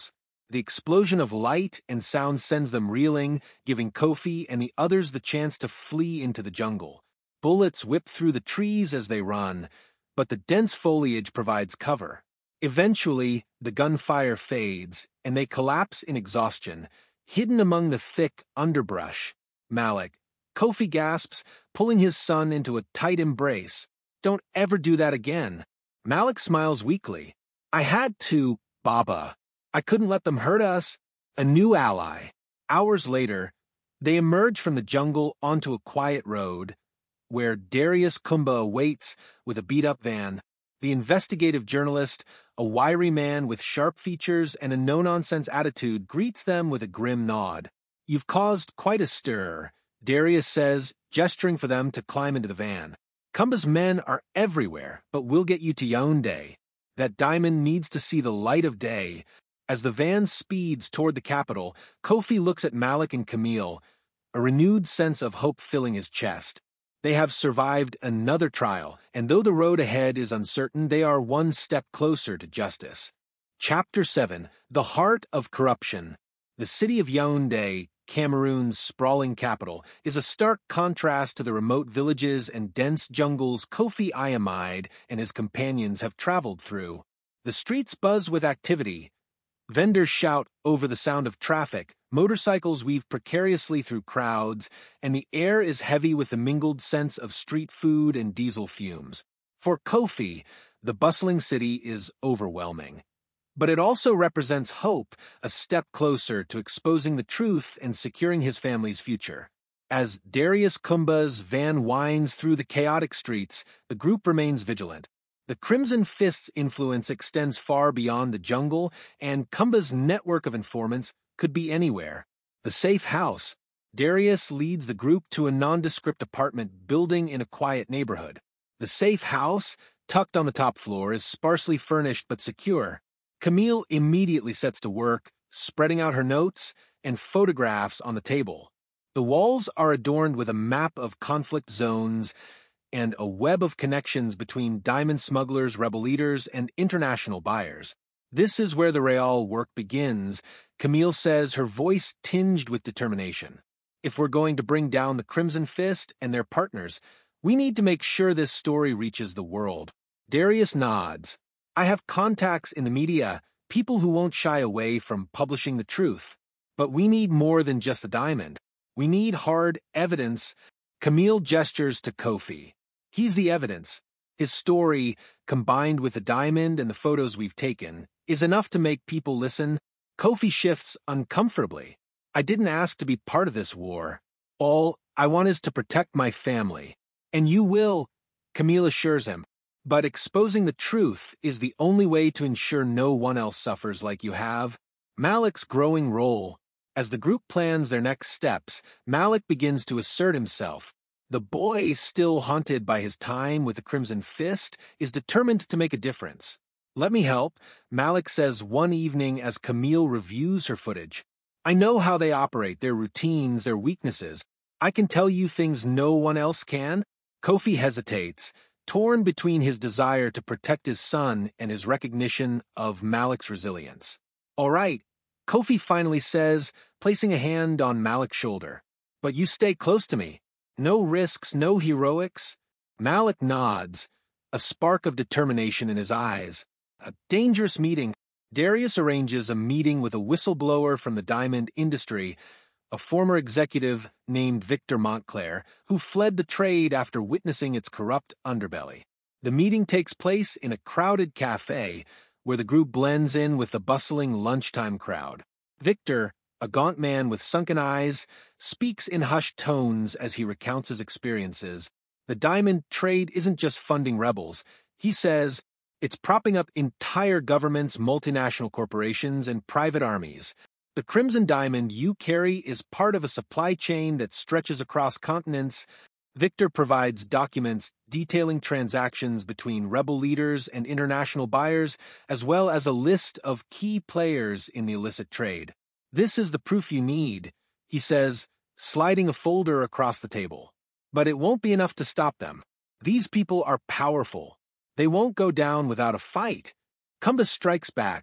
The explosion of light and sound sends them reeling, giving Kofi and the others the chance to flee into the jungle. Bullets whip through the trees as they run, but the dense foliage provides cover. Eventually, the gunfire fades, and they collapse in exhaustion, hidden among the thick underbrush. Malik, Kofi gasps, pulling his son into a tight embrace. Don't ever do that again. Malik smiles weakly. I had to, Baba. I couldn't let them hurt us. A new ally. Hours later, they emerge from the jungle onto a quiet road, where Darius Kumba awaits with a beat-up van. The investigative journalist, a wiry man with sharp features and a no-nonsense attitude, greets them with a grim nod. You've caused quite a stir, Darius says, gesturing for them to climb into the van. Kumba's men are everywhere, but we'll get you to Yaoundé. That diamond needs to see the light of day. As the van speeds toward the capital, Kofi looks at Malik and Camille, a renewed sense of hope filling his chest. They have survived another trial, and though the road ahead is uncertain, they are one step closer to justice. Chapter seven. The Heart of Corruption. The city of Yaoundé, Cameroon's sprawling capital, is a stark contrast to the remote villages and dense jungles Kofi Ayamide and his companions have traveled through. The streets buzz with activity. Vendors shout over the sound of traffic, motorcycles weave precariously through crowds, and the air is heavy with the mingled scents of street food and diesel fumes. For Kofi, the bustling city is overwhelming. But it also represents hope, a step closer to exposing the truth and securing his family's future. As Darius Kumba's van winds through the chaotic streets, the group remains vigilant. The Crimson Fist's influence extends far beyond the jungle, and Kumba's network of informants could be anywhere. The safe house. Darius leads the group to a nondescript apartment building in a quiet neighborhood. The safe house, tucked on the top floor, is sparsely furnished but secure. Camille immediately sets to work, spreading out her notes and photographs on the table. The walls are adorned with a map of conflict zones and a web of connections between diamond smugglers, rebel leaders, and international buyers. This is where the real work begins, Camille says, her voice tinged with determination. If we're going to bring down the Crimson Fist and their partners, we need to make sure this story reaches the world. Darius nods. I have contacts in the media, people who won't shy away from publishing the truth. But we need more than just the diamond. We need hard evidence. Camille gestures to Kofi. He's the evidence. His story, combined with the diamond and the photos we've taken, is enough to make people listen. Kofi shifts uncomfortably. I didn't ask to be part of this war. All I want is to protect my family. And you will, Camille assures him. But exposing the truth is the only way to ensure no one else suffers like you have. Malik's growing role. As the group plans their next steps, Malik begins to assert himself. The boy, still haunted by his time with the Crimson Fist, is determined to make a difference. Let me help, Malik says one evening as Camille reviews her footage. I know how they operate, their routines, their weaknesses. I can tell you things no one else can. Kofi hesitates, torn between his desire to protect his son and his recognition of Malik's resilience. All right, Kofi finally says, placing a hand on Malik's shoulder. But you stay close to me. No risks, no heroics. Malik nods, a spark of determination in his eyes. A dangerous meeting. Darius arranges a meeting with a whistleblower from the diamond industry, a former executive named Victor Montclair, who fled the trade after witnessing its corrupt underbelly. The meeting takes place in a crowded cafe, where the group blends in with the bustling lunchtime crowd. Victor, a gaunt man with sunken eyes, speaks in hushed tones as he recounts his experiences. The diamond trade isn't just funding rebels. He says, it's propping up entire governments, multinational corporations, and private armies. The Crimson Diamond you carry is part of a supply chain that stretches across continents. Victor provides documents detailing transactions between rebel leaders and international buyers, as well as a list of key players in the illicit trade. This is the proof you need, he says, sliding a folder across the table. But it won't be enough to stop them. These people are powerful. They won't go down without a fight. Kumba strikes back.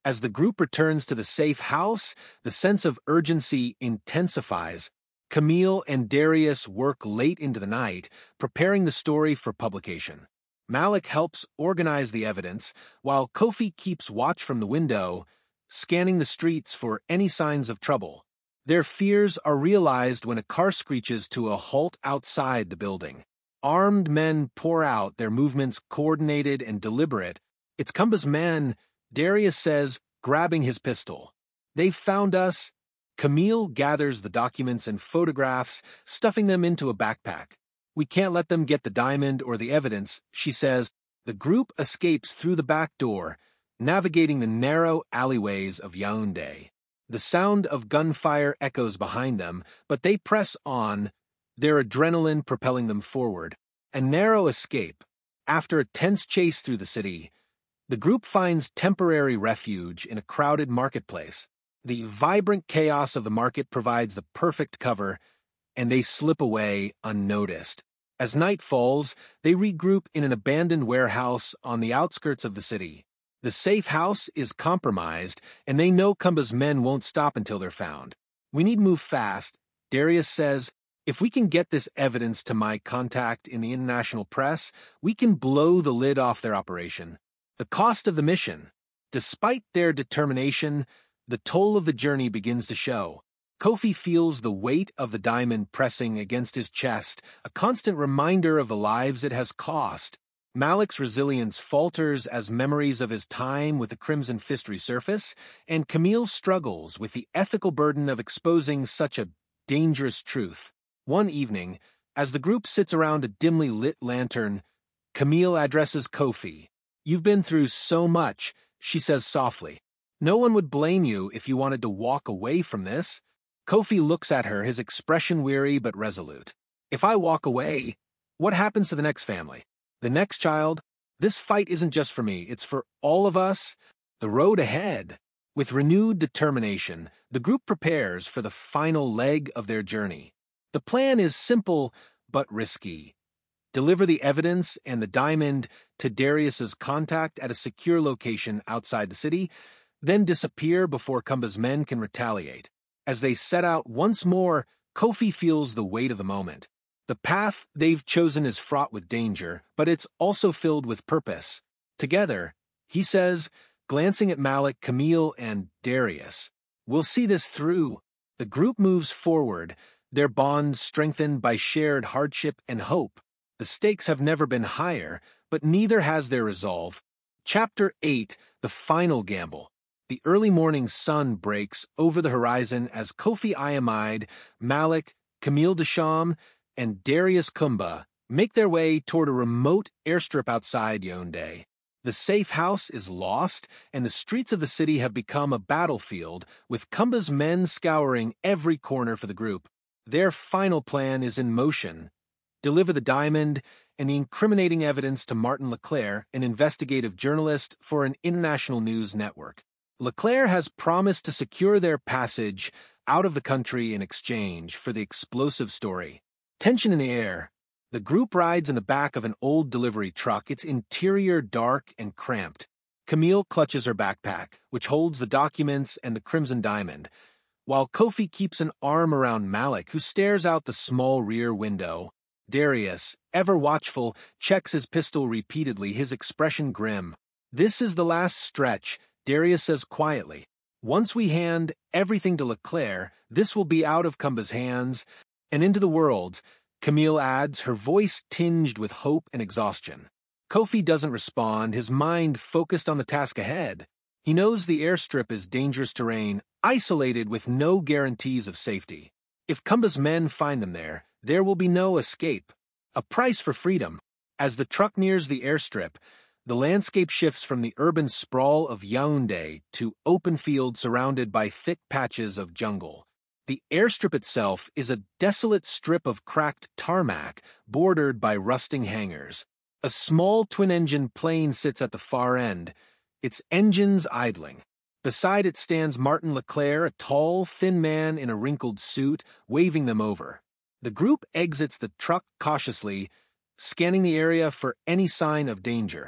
As the group returns to the safe house, the sense of urgency intensifies. Camille and Darius work late into the night, preparing the story for publication. Malik helps organize the evidence, while Kofi keeps watch from the window, scanning the streets for any signs of trouble. Their fears are realized when a car screeches to a halt outside the building. Armed men pour out, their movements coordinated and deliberate. "It's Kumba's men," Darius says, grabbing his pistol. "They've found us." Camille gathers the documents and photographs, stuffing them into a backpack. "We can't let them get the diamond or the evidence," she says. The group escapes through the back door, navigating the narrow alleyways of Yaoundé. The sound of gunfire echoes behind them, but they press on, their adrenaline propelling them forward. A narrow escape. After a tense chase through the city, the group finds temporary refuge in a crowded marketplace. The vibrant chaos of the market provides the perfect cover, and they slip away unnoticed. As night falls, they regroup in an abandoned warehouse on the outskirts of the city. The safe house is compromised, and they know Kumba's men won't stop until they're found. "We need to move fast," Darius says. "If we can get this evidence to my contact in the international press, we can blow the lid off their operation." The cost of the mission. Despite their determination, the toll of the journey begins to show. Kofi feels the weight of the diamond pressing against his chest, a constant reminder of the lives it has cost. Malik's resilience falters as memories of his time with the Crimson Fist resurface, and Camille struggles with the ethical burden of exposing such a dangerous truth. One evening, as the group sits around a dimly lit lantern, Camille addresses Kofi. "You've been through so much," she says softly. "No one would blame you if you wanted to walk away from this." Kofi looks at her, his expression weary but resolute. "If I walk away, what happens to the next family? The next child? This fight isn't just for me, it's for all of us. The road ahead." With renewed determination, the group prepares for the final leg of their journey. The plan is simple but risky. Deliver the evidence and the diamond to Darius's contact at a secure location outside the city, then disappear before Kumba's men can retaliate. As they set out once more, Kofi feels the weight of the moment. The path they've chosen is fraught with danger, but it's also filled with purpose. Together, he says, glancing at Malik, Camille, and Darius, "We'll see this through." The group moves forward, their bond strengthened by shared hardship and hope. The stakes have never been higher, but neither has their resolve. Chapter eight, The Final Gamble. The early morning sun breaks over the horizon as Kofi Ayamide, Malik, Camille Deschamps, and Darius Kumba make their way toward a remote airstrip outside Yaoundé. The safe house is lost, and the streets of the city have become a battlefield, with Kumba's men scouring every corner for the group. Their final plan is in motion. Deliver the diamond and the incriminating evidence to Martin Leclerc, an investigative journalist for an international news network. Leclerc has promised to secure their passage out of the country in exchange for the explosive story. Tension in the air. The group rides in the back of an old delivery truck, its interior dark and cramped. Camille clutches her backpack, which holds the documents and the crimson diamond, while Kofi keeps an arm around Malik, who stares out the small rear window. Darius, ever watchful, checks his pistol repeatedly, his expression grim. "This is the last stretch," Darius says quietly. "Once we hand everything to Leclerc, this will be out of Kumba's hands and into the world's." Camille adds, her voice tinged with hope and exhaustion. Kofi doesn't respond, his mind focused on the task ahead. He knows the airstrip is dangerous terrain, isolated with no guarantees of safety. If Kumba's men find them there, there will be no escape. A price for freedom. As the truck nears the airstrip, the landscape shifts from the urban sprawl of Yaoundé to open fields surrounded by thick patches of jungle. The airstrip itself is a desolate strip of cracked tarmac, bordered by rusting hangars. A small twin-engine plane sits at the far end, its engines idling. Beside it stands Martin Leclerc, a tall, thin man in a wrinkled suit, waving them over. The group exits the truck cautiously, scanning the area for any sign of danger.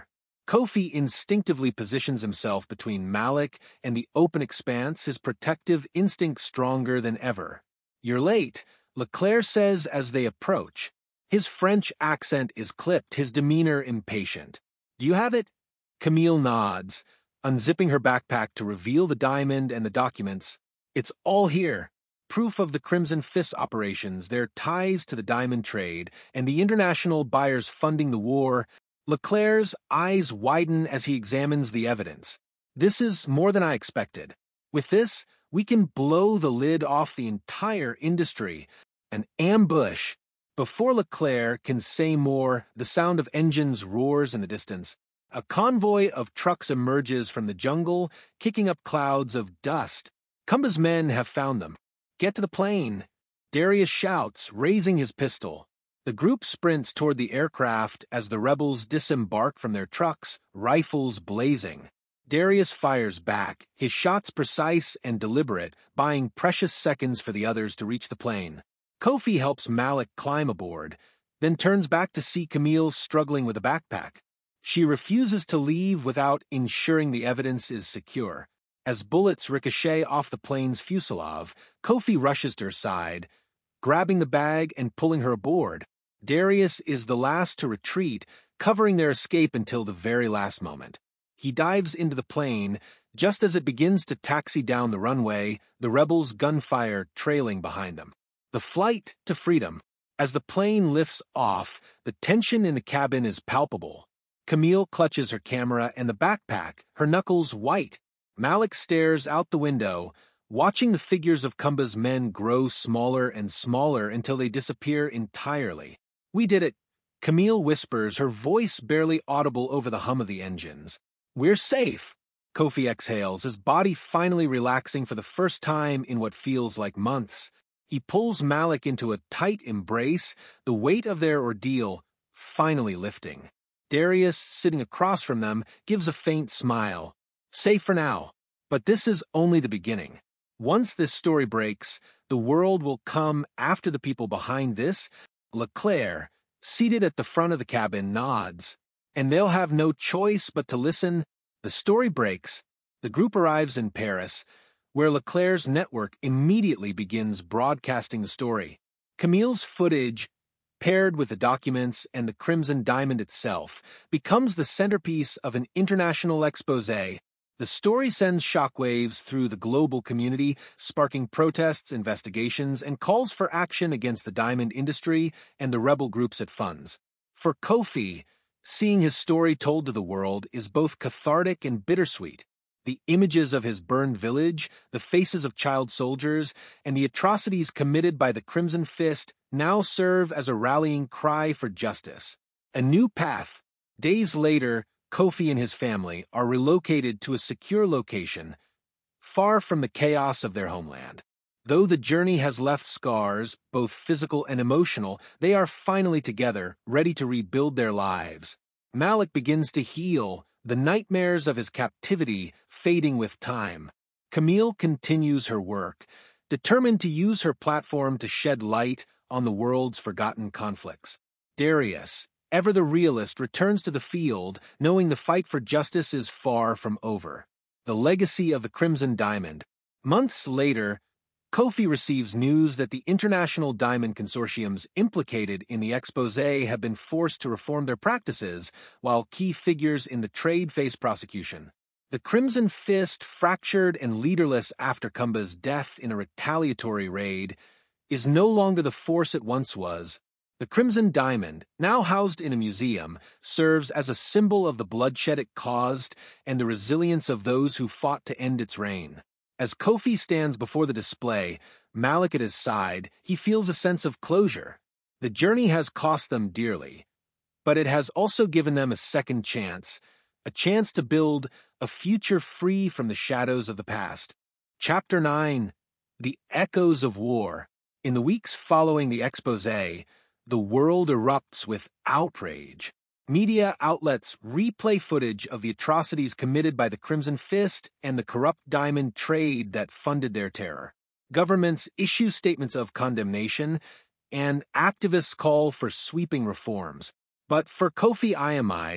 Kofi instinctively positions himself between Malik and the open expanse, his protective instinct stronger than ever. "You're late," Leclerc says as they approach. His French accent is clipped, his demeanor impatient. "Do you have it?" Camille nods, unzipping her backpack to reveal the diamond and the documents. "It's all here. Proof of the Crimson Fist operations, their ties to the diamond trade, and the international buyers funding the war." Leclerc's eyes widen as he examines the evidence. "This is more than I expected. With this, we can blow the lid off the entire industry. An ambush." Before Leclerc can say more, the sound of engines roars in the distance. A convoy of trucks emerges from the jungle, kicking up clouds of dust. Kumba's men have found them. "Get to the plane," Darius shouts, raising his pistol. The group sprints toward the aircraft as the rebels disembark from their trucks, rifles blazing. Darius fires back, his shots precise and deliberate, buying precious seconds for the others to reach the plane. Kofi helps Malik climb aboard, then turns back to see Camille struggling with a backpack. She refuses to leave without ensuring the evidence is secure. As bullets ricochet off the plane's fuselage, Kofi rushes to her side, grabbing the bag and pulling her aboard. Darius is the last to retreat, covering their escape until the very last moment. He dives into the plane, just as it begins to taxi down the runway, the rebels' gunfire trailing behind them. The flight to freedom. As the plane lifts off, the tension in the cabin is palpable. Camille clutches her camera and the backpack, her knuckles white. Malik stares out the window, watching the figures of Kumba's men grow smaller and smaller until they disappear entirely. "We did it," Camille whispers, her voice barely audible over the hum of the engines. "We're safe," Kofi exhales, his body finally relaxing for the first time in what feels like months. He pulls Malik into a tight embrace, the weight of their ordeal finally lifting. Darius, sitting across from them, gives a faint smile. "Safe for now. But this is only the beginning. Once this story breaks, the world will come after the people behind this." Leclerc, seated at the front of the cabin, nods. "And they'll have no choice but to listen." The story breaks. The group arrives in Paris, where Leclerc's network immediately begins broadcasting the story. Camille's footage, paired with the documents and the Crimson Diamond itself, becomes the centerpiece of an international exposé. The story sends shockwaves through the global community, sparking protests, investigations, and calls for action against the diamond industry and the rebel groups it funds. For Kofi, seeing his story told to the world is both cathartic and bittersweet. The images of his burned village, the faces of child soldiers, and the atrocities committed by the Crimson Fist now serve as a rallying cry for justice. A new path. Days later, Kofi and his family are relocated to a secure location, far from the chaos of their homeland. Though the journey has left scars, both physical and emotional, they are finally together, ready to rebuild their lives. Malik begins to heal, the nightmares of his captivity fading with time. Camille continues her work, determined to use her platform to shed light on the world's forgotten conflicts. Darius, ever the realist, returns to the field, knowing the fight for justice is far from over. The legacy of the Crimson Diamond. Months later, Kofi receives news that the international diamond consortiums implicated in the exposé have been forced to reform their practices, while key figures in the trade face prosecution. The Crimson Fist, fractured and leaderless after Kumba's death in a retaliatory raid, is no longer the force it once was. The Crimson Diamond, now housed in a museum, serves as a symbol of the bloodshed it caused and the resilience of those who fought to end its reign. As Kofi stands before the display, Malik at his side, he feels a sense of closure. The journey has cost them dearly, but it has also given them a second chance, a chance to build a future free from the shadows of the past. Chapter nine. The Echoes of War. In the weeks following the exposé, the world erupts with outrage. Media outlets replay footage of the atrocities committed by the Crimson Fist and the corrupt diamond trade that funded their terror. Governments issue statements of condemnation, and activists call for sweeping reforms. But for Kofi Ayamide,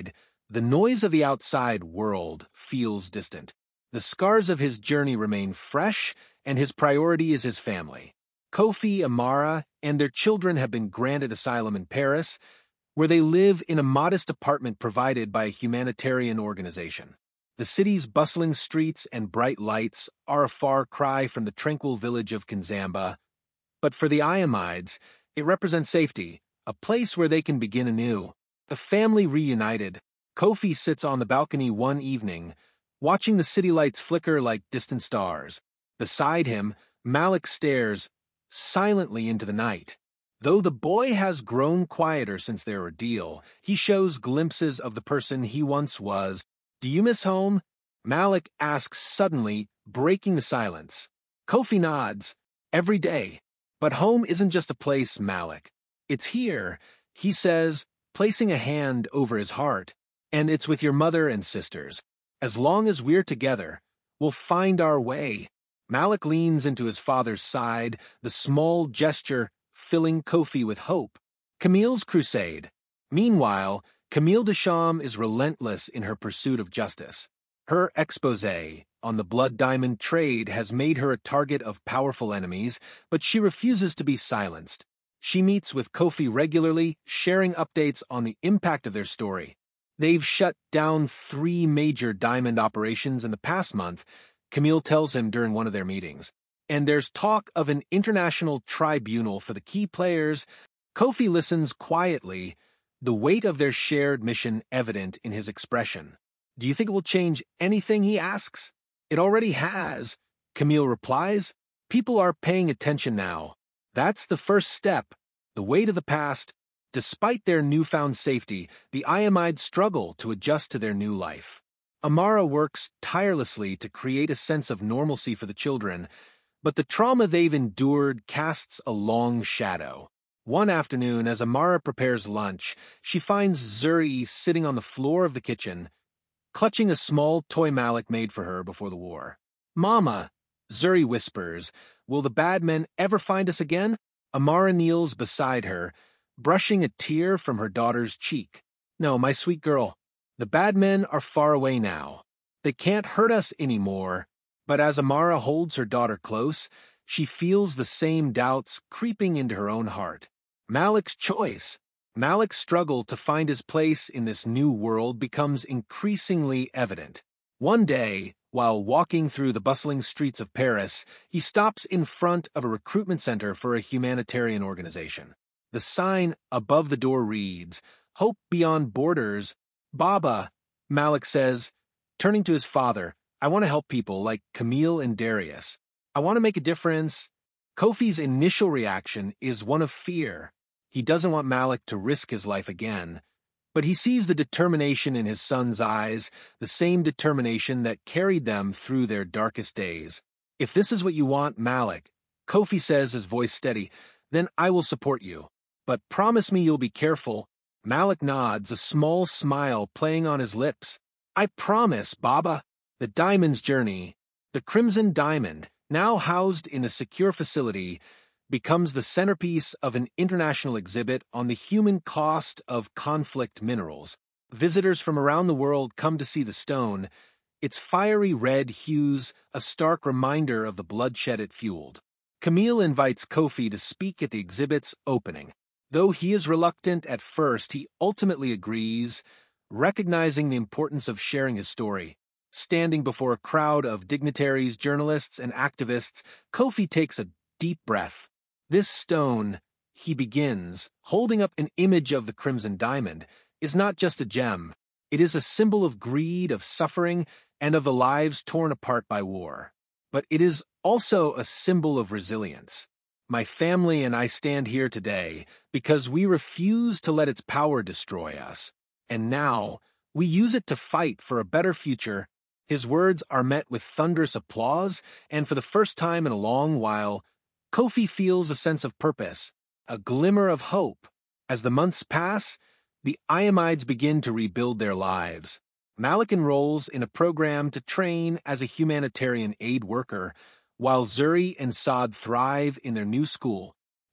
The noise of the outside world feels distant. The scars of his journey remain fresh, and his priority is his family. Kofi, Amara, and their children have been granted asylum in Paris, where they live in a modest apartment provided by a humanitarian organization. The city's bustling streets and bright lights are a far cry from the tranquil village of Kinzamba, but for the Iamides, it represents safety, a place where they can begin anew. The family reunited. Kofi sits on the balcony one evening, watching the city lights flicker like distant stars. Beside him, Malik stares silently into the night. Though the boy has grown quieter since their ordeal, he shows glimpses of the person he once was. "Do you miss home?" Malik asks suddenly, breaking the silence. Kofi nods. "Every day. But home isn't just a place, Malik. It's here," he says, placing a hand over his heart. "And it's with your mother and sisters. As long as we're together, we'll find our way." Malik leans into his father's side, the small gesture filling Kofi with hope. Camille's crusade. Meanwhile, Camille Deschamps is relentless in her pursuit of justice. Her exposé on the blood diamond trade has made her a target of powerful enemies, but she refuses to be silenced. She meets with Kofi regularly, sharing updates on the impact of their story. They've shut down three major diamond operations in the past month, Camille tells him during one of their meetings. And there's talk of an international tribunal for the key players. Kofi listens quietly, the weight of their shared mission evident in his expression. "Do you think it will change anything?" he asks. "It already has," Camille replies. "People are paying attention now. That's the first step, the weight of the past." Despite their newfound safety, the Iamides struggle to adjust to their new life. Amara works tirelessly to create a sense of normalcy for the children, but the trauma they've endured casts a long shadow. One afternoon, as Amara prepares lunch, she finds Zuri sitting on the floor of the kitchen, clutching a small toy Malik made for her before the war. "Mama," Zuri whispers, "will the bad men ever find us again?" Amara kneels beside her, brushing a tear from her daughter's cheek. "No, my sweet girl. The bad men are far away now. They can't hurt us anymore." But as Amara holds her daughter close, she feels the same doubts creeping into her own heart. Malik's choice, Malik's struggle to find his place in this new world becomes increasingly evident. One day, while walking through the bustling streets of Paris, he stops in front of a recruitment center for a humanitarian organization. The sign above the door reads, "Hope Beyond Borders." "Baba," Malik says, turning to his father, "I want to help people like Camille and Darius. I want to make a difference." Kofi's initial reaction is one of fear. He doesn't want Malik to risk his life again, but he sees the determination in his son's eyes, the same determination that carried them through their darkest days. "If this is what you want, Malik," Kofi says, his voice steady, "then I will support you. But promise me you'll be careful." Malik nods, a small smile playing on his lips. "I promise, Baba." The Diamond's journey, the Crimson Diamond, now housed in a secure facility, becomes the centerpiece of an international exhibit on the human cost of conflict minerals. Visitors from around the world come to see the stone, its fiery red hues a stark reminder of the bloodshed it fueled. Camille invites Kofi to speak at the exhibit's opening. Though he is reluctant at first, he ultimately agrees, recognizing the importance of sharing his story. Standing before a crowd of dignitaries, journalists, and activists, Kofi takes a deep breath. "This stone," he begins, holding up an image of the Crimson Diamond, "is not just a gem. It is a symbol of greed, of suffering, and of the lives torn apart by war. But it is also a symbol of resilience. My family and I stand here today because we refuse to let its power destroy us. And now, we use it to fight for a better future." His words are met with thunderous applause, and for the first time in a long while, Kofi feels a sense of purpose, a glimmer of hope. As the months pass, the Iamides begin to rebuild their lives. Malik enrolls in a program to train as a humanitarian aid worker, while Zuri and Saad thrive in their new school.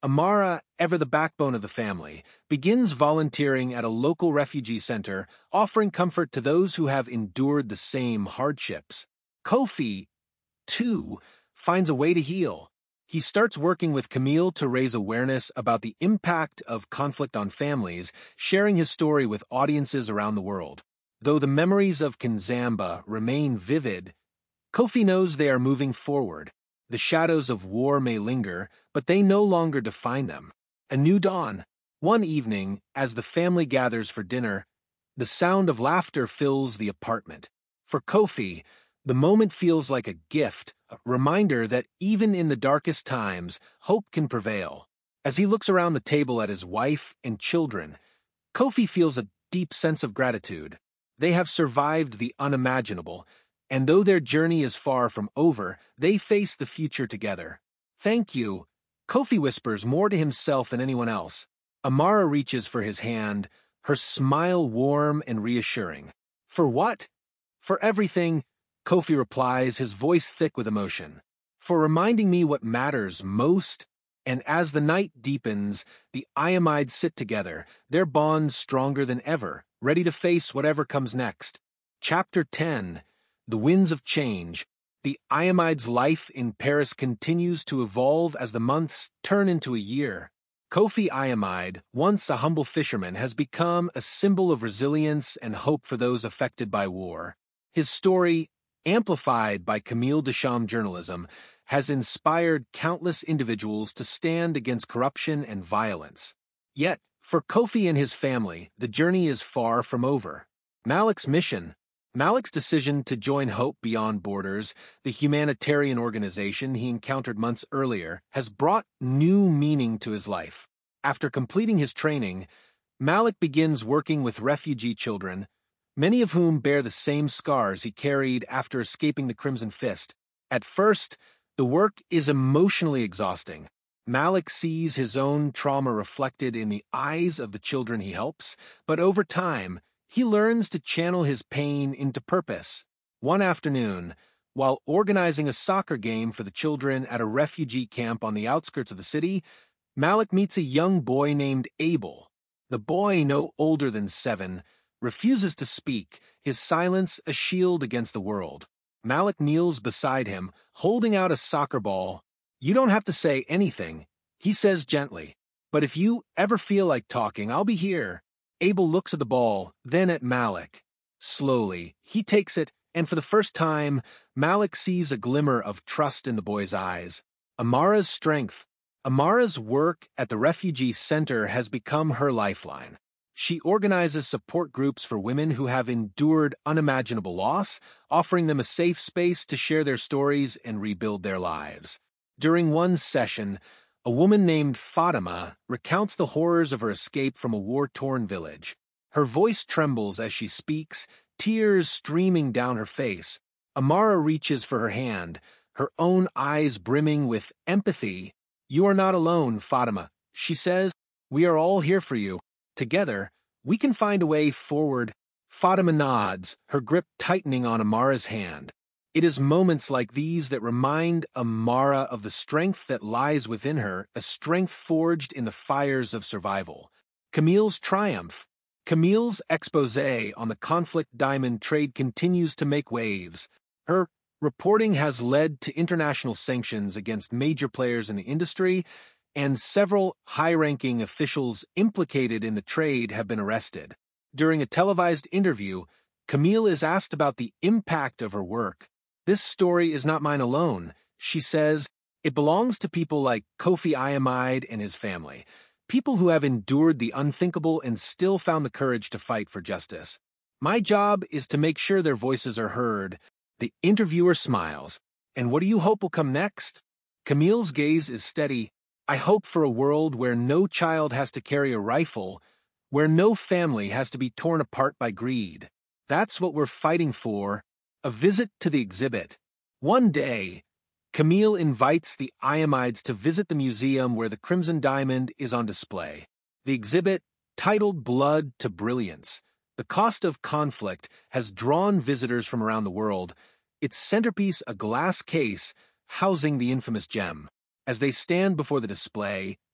Amara, ever the backbone of the family, begins volunteering at a local refugee center, offering comfort to those who have endured the same hardships. Kofi, too, finds a way to heal. He starts working with Camille to raise awareness about the impact of conflict on families, sharing his story with audiences around the world. Though the memories of Kinzamba remain vivid, Kofi knows they are moving forward. The shadows of war may linger, but they no longer define them. A new dawn. One evening, as the family gathers for dinner, the sound of laughter fills the apartment. For Kofi, the moment feels like a gift, a reminder that even in the darkest times, hope can prevail. As he looks around the table at his wife and children, Kofi feels a deep sense of gratitude. They have survived the unimaginable, and though their journey is far from over, they face the future together. Thank you. Kofi whispers more to himself than anyone else. Amara reaches for his hand, her smile warm and reassuring. For what? For everything, Kofi replies, his voice thick with emotion. For reminding me what matters most. And as the night deepens, the Iamides sit together, their bond stronger than ever, ready to face whatever comes next. Chapter ten. The Winds of Change. The Iamides' life in Paris continues to evolve as the months turn into a year. Kofi Iamide, once a humble fisherman, has become a symbol of resilience and hope for those affected by war. His story, amplified by Camille Deschamps journalism, has inspired countless individuals to stand against corruption and violence. Yet, for Kofi and his family, the journey is far from over. Malik's mission. Malik's decision to join Hope Beyond Borders, the humanitarian organization he encountered months earlier, has brought new meaning to his life. After completing his training, Malik begins working with refugee children, many of whom bear the same scars he carried after escaping the Crimson Fist. At first, the work is emotionally exhausting. Malik sees his own trauma reflected in the eyes of the children he helps, but over time, he learns to channel his pain into purpose. One afternoon, while organizing a soccer game for the children at a refugee camp on the outskirts of the city, Malik meets a young boy named Abel. The boy, no older than seven, refuses to speak, his silence a shield against the world. Malik kneels beside him, holding out a soccer ball. "You don't have to say anything," he says gently. "But if you ever feel like talking, I'll be here." Abel looks at the ball, then at Malik. Slowly, he takes it, and for the first time, Malik sees a glimmer of trust in the boy's eyes. Amara's strength. Amara's work at the refugee center has become her lifeline. She organizes support groups for women who have endured unimaginable loss, offering them a safe space to share their stories and rebuild their lives. During one session, a woman named Fatima recounts the horrors of her escape from a war-torn village. Her voice trembles as she speaks, tears streaming down her face. Amara reaches for her hand, her own eyes brimming with empathy. "You are not alone, Fatima," she says. "We are all here for you. Together, we can find a way forward." Fatima nods, her grip tightening on Amara's hand. It is moments like these that remind Amara of the strength that lies within her, a strength forged in the fires of survival. Camille's triumph. Camille's exposé on the conflict diamond trade continues to make waves. Her reporting has led to international sanctions against major players in the industry, and several high-ranking officials implicated in the trade have been arrested. During a televised interview, Camille is asked about the impact of her work. "This story is not mine alone," she says. "It belongs to people like Kofi Iamide and his family, people who have endured the unthinkable and still found the courage to fight for justice. My job is to make sure their voices are heard." The interviewer smiles. "And what do you hope will come next?" Camille's gaze is steady. "I hope for a world where no child has to carry a rifle, where no family has to be torn apart by greed. That's what we're fighting for." A visit to the exhibit. One day, Camille invites the Iamides to visit the museum where the Crimson Diamond is on display. The exhibit, titled Blood to Brilliance, The Cost of Conflict, has drawn visitors from around the world, its centerpiece a glass case housing the infamous gem. As they stand before the display,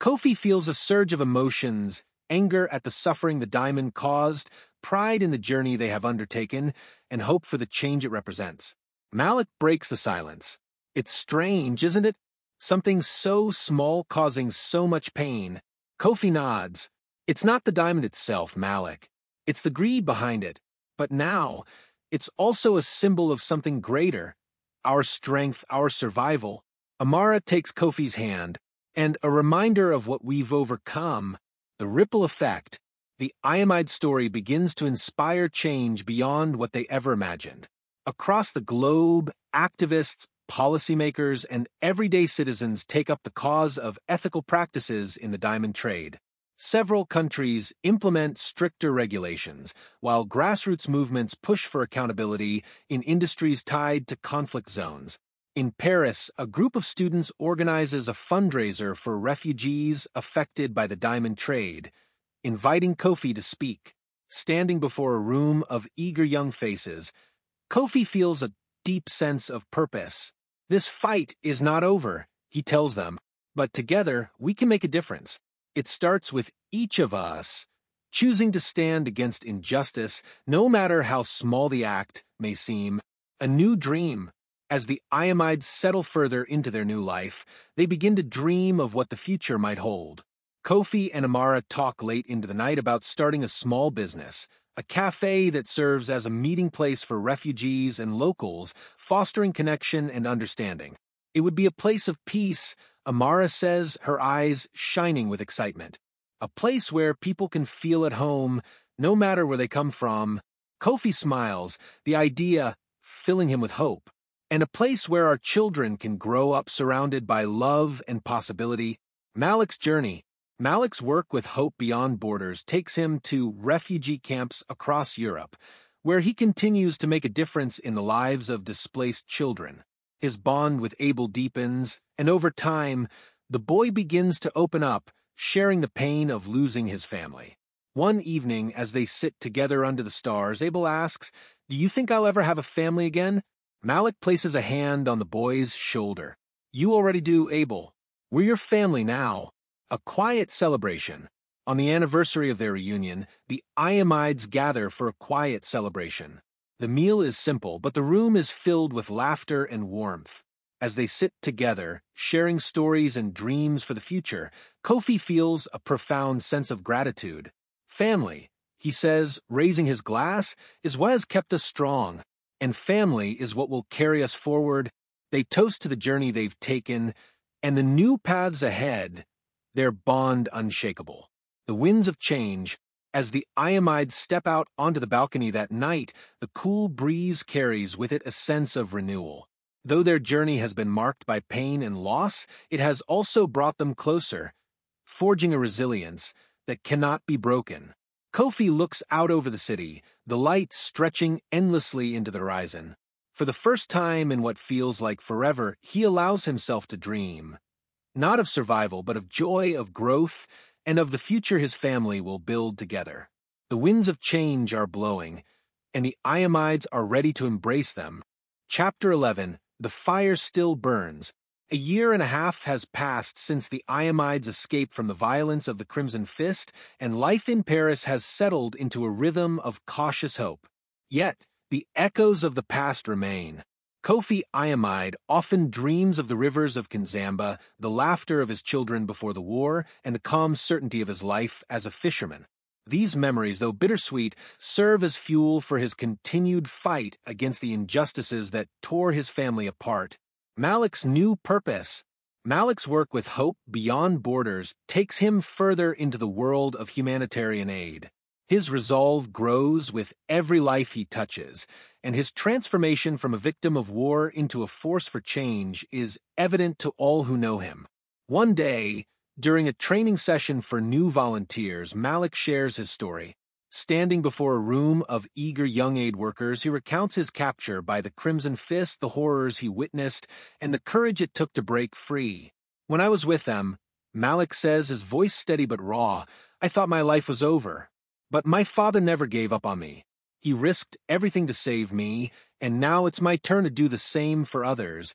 Kofi feels a surge of emotions, anger at the suffering the diamond caused, pride in the journey they have undertaken, and hope for the change it represents. Malik breaks the silence. It's strange, isn't it? Something so small causing so much pain. Kofi nods. It's not the diamond itself, Malik. It's the greed behind it. But now, it's also a symbol of something greater. Our strength, our survival. Amara takes Kofi's hand, and a reminder of what we've overcome, the ripple effect. The Iamide story begins to inspire change beyond what they ever imagined. Across the globe, activists, policymakers, and everyday citizens take up the cause of ethical practices in the diamond trade. Several countries implement stricter regulations, while grassroots movements push for accountability in industries tied to conflict zones. In Paris, a group of students organizes a fundraiser for refugees affected by the diamond trade, inviting Kofi to speak. Standing before a room of eager young faces, Kofi feels a deep sense of purpose. This fight is not over, he tells them, but together we can make a difference. It starts with each of us choosing to stand against injustice, no matter how small the act may seem. A new dream. As the Iamides settle further into their new life, they begin to dream of what the future might hold. Kofi and Amara talk late into the night about starting a small business, a cafe that serves as a meeting place for refugees and locals, fostering connection and understanding. It would be a place of peace, Amara says, her eyes shining with excitement. A place where people can feel at home, no matter where they come from. Kofi smiles, the idea filling him with hope. And a place where our children can grow up surrounded by love and possibility. Malik's journey. Malik's work with Hope Beyond Borders takes him to refugee camps across Europe, where he continues to make a difference in the lives of displaced children. His bond with Abel deepens, and over time, the boy begins to open up, sharing the pain of losing his family. One evening, as they sit together under the stars, Abel asks, "Do you think I'll ever have a family again?" Malik places a hand on the boy's shoulder. "You already do, Abel. We're your family now." A quiet celebration. On the anniversary of their reunion, the Iamides gather for a quiet celebration. The meal is simple, but the room is filled with laughter and warmth. As they sit together, sharing stories and dreams for the future, Kofi feels a profound sense of gratitude. Family, he says, raising his glass, is what has kept us strong, and family is what will carry us forward. They toast to the journey they've taken, and the new paths ahead, their bond unshakable. The winds of change. As the Iamides step out onto the balcony that night, the cool breeze carries with it a sense of renewal. Though their journey has been marked by pain and loss, it has also brought them closer, forging a resilience that cannot be broken. Kofi looks out over the city, the lights stretching endlessly into the horizon. For the first time in what feels like forever, he allows himself to dream. Not of survival, but of joy, of growth, and of the future his family will build together. The winds of change are blowing, and the Iamides are ready to embrace them. Chapter eleven. The fire still burns. A year and a half has passed since the Iamides escaped from the violence of the Crimson Fist, and life in Paris has settled into a rhythm of cautious hope. Yet, the echoes of the past remain. Kofi Iamide often dreams of the rivers of Kinzamba, the laughter of his children before the war, and the calm certainty of his life as a fisherman. These memories, though bittersweet, serve as fuel for his continued fight against the injustices that tore his family apart. Malik's new purpose. Malik's work with Hope Beyond Borders takes him further into the world of humanitarian aid. His resolve grows with every life he touches, and his transformation from a victim of war into a force for change is evident to all who know him. One day, during a training session for new volunteers, Malik shares his story. Standing before a room of eager young aid workers, he recounts his capture by the Crimson Fist, the horrors he witnessed, and the courage it took to break free. "When I was with them," Malik says, his voice steady but raw, "I thought my life was over. But my father never gave up on me. He risked everything to save me, and now it's my turn to do the same for others."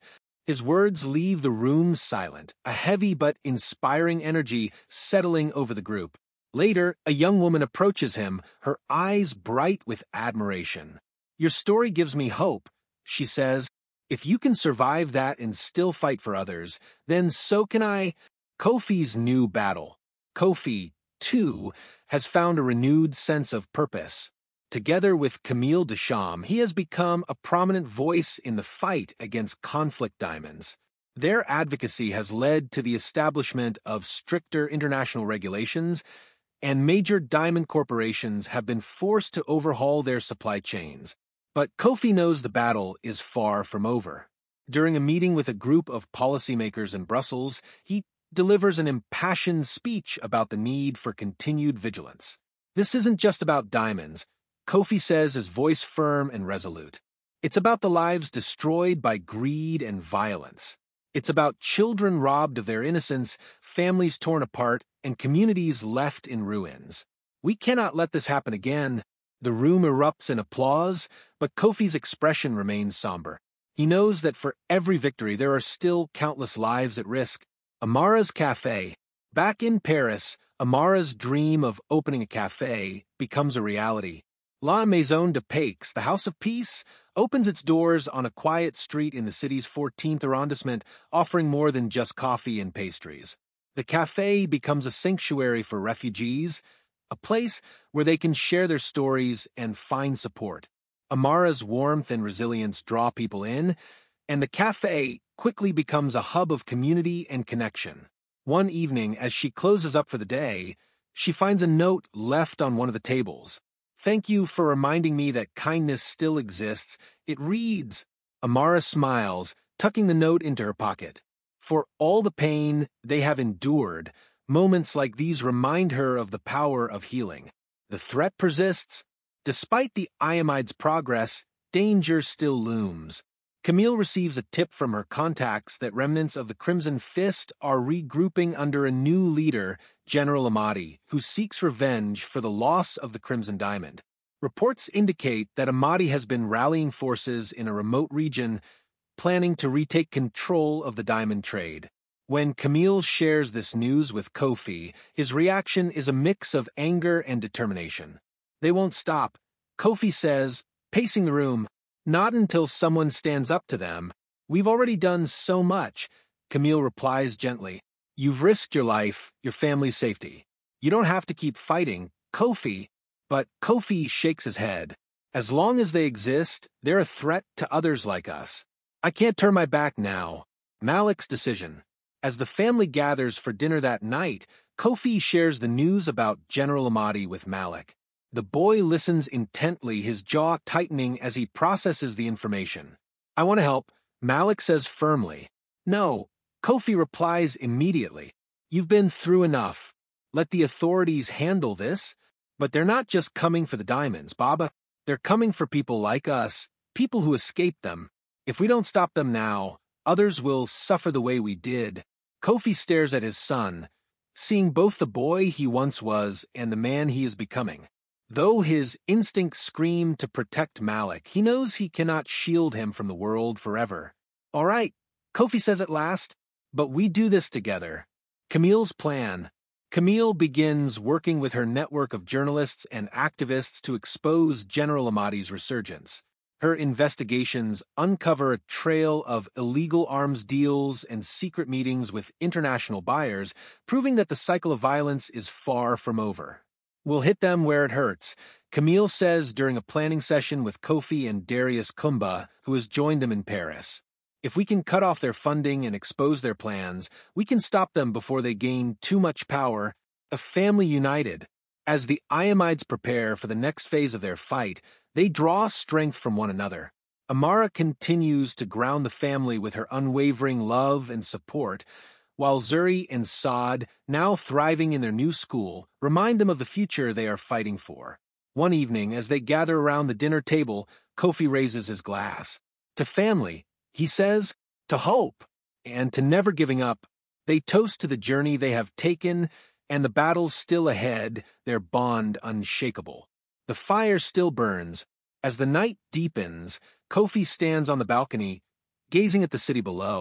His words leave the room silent, a heavy but inspiring energy settling over the group. Later, a young woman approaches him, her eyes bright with admiration. "Your story gives me hope," she says. "If you can survive that and still fight for others, then so can I." Kofi's new battle. Kofi, too, has found a renewed sense of purpose. Together with Camille Deschamps, he has become a prominent voice in the fight against conflict diamonds. Their advocacy has led to the establishment of stricter international regulations, and major diamond corporations have been forced to overhaul their supply chains. But Kofi knows the battle is far from over. During a meeting with a group of policymakers in Brussels, he delivers an impassioned speech about the need for continued vigilance. This isn't just about diamonds, Kofi says, his voice firm and resolute. It's about the lives destroyed by greed and violence. It's about children robbed of their innocence, families torn apart, and communities left in ruins. We cannot let this happen again. The room erupts in applause, but Kofi's expression remains somber. He knows that for every victory there are still countless lives at risk. Amara's Café. Back in Paris, Amara's dream of opening a cafe becomes a reality. La Maison de Paix, the House of Peace, opens its doors on a quiet street in the city's fourteenth arrondissement, offering more than just coffee and pastries. The cafe becomes a sanctuary for refugees, a place where they can share their stories and find support. Amara's warmth and resilience draw people in, and the cafe quickly becomes a hub of community and connection. One evening, as she closes up for the day, she finds a note left on one of the tables. "Thank you for reminding me that kindness still exists." It reads. Amara smiles, tucking the note into her pocket. For all the pain they have endured, moments like these remind her of the power of healing. The threat persists. Despite the Iamide's progress, danger still looms. Camille receives a tip from her contacts that remnants of the Crimson Fist are regrouping under a new leader, General Amadi, who seeks revenge for the loss of the Crimson Diamond. Reports indicate that Amadi has been rallying forces in a remote region, planning to retake control of the diamond trade. When Camille shares this news with Kofi, his reaction is a mix of anger and determination. "They won't stop," Kofi says, pacing the room. "Not until someone stands up to them. We've already done so much," Camille replies gently. "You've risked your life, your family's safety. You don't have to keep fighting, Kofi." But Kofi shakes his head. "As long as they exist, they're a threat to others like us. I can't turn my back now." Malik's decision. As the family gathers for dinner that night, Kofi shares the news about General Amadi with Malik. The boy listens intently, his jaw tightening as he processes the information. "I want to help," Malik says firmly. "No," Kofi replies immediately. "You've been through enough. Let the authorities handle this." But they're not just coming for the diamonds, Baba. They're coming for people like us, people who escaped them. If we don't stop them now, others will suffer the way we did. Kofi stares at his son, seeing both the boy he once was and the man he is becoming. Though his instincts scream to protect Malik, he knows he cannot shield him from the world forever. "All right," Kofi says at last, "but we do this together." Camille's plan. Camille begins working with her network of journalists and activists to expose General Amadi's resurgence. Her investigations uncover a trail of illegal arms deals and secret meetings with international buyers, proving that the cycle of violence is far from over. "We'll hit them where it hurts," Camille says during a planning session with Kofi and Darius Kumba, who has joined them in Paris. "If we can cut off their funding and expose their plans, we can stop them before they gain too much power." A family united. As the Iamides prepare for the next phase of their fight, they draw strength from one another. Amara continues to ground the family with her unwavering love and support, while Zuri and Saad, now thriving in their new school, remind them of the future they are fighting for. One evening, as they gather around the dinner table, Kofi raises his glass. To family, he says, to hope, and to never giving up. They toast to the journey they have taken and the battles still ahead, their bond unshakable. The fire still burns. As the night deepens, Kofi stands on the balcony, gazing at the city below.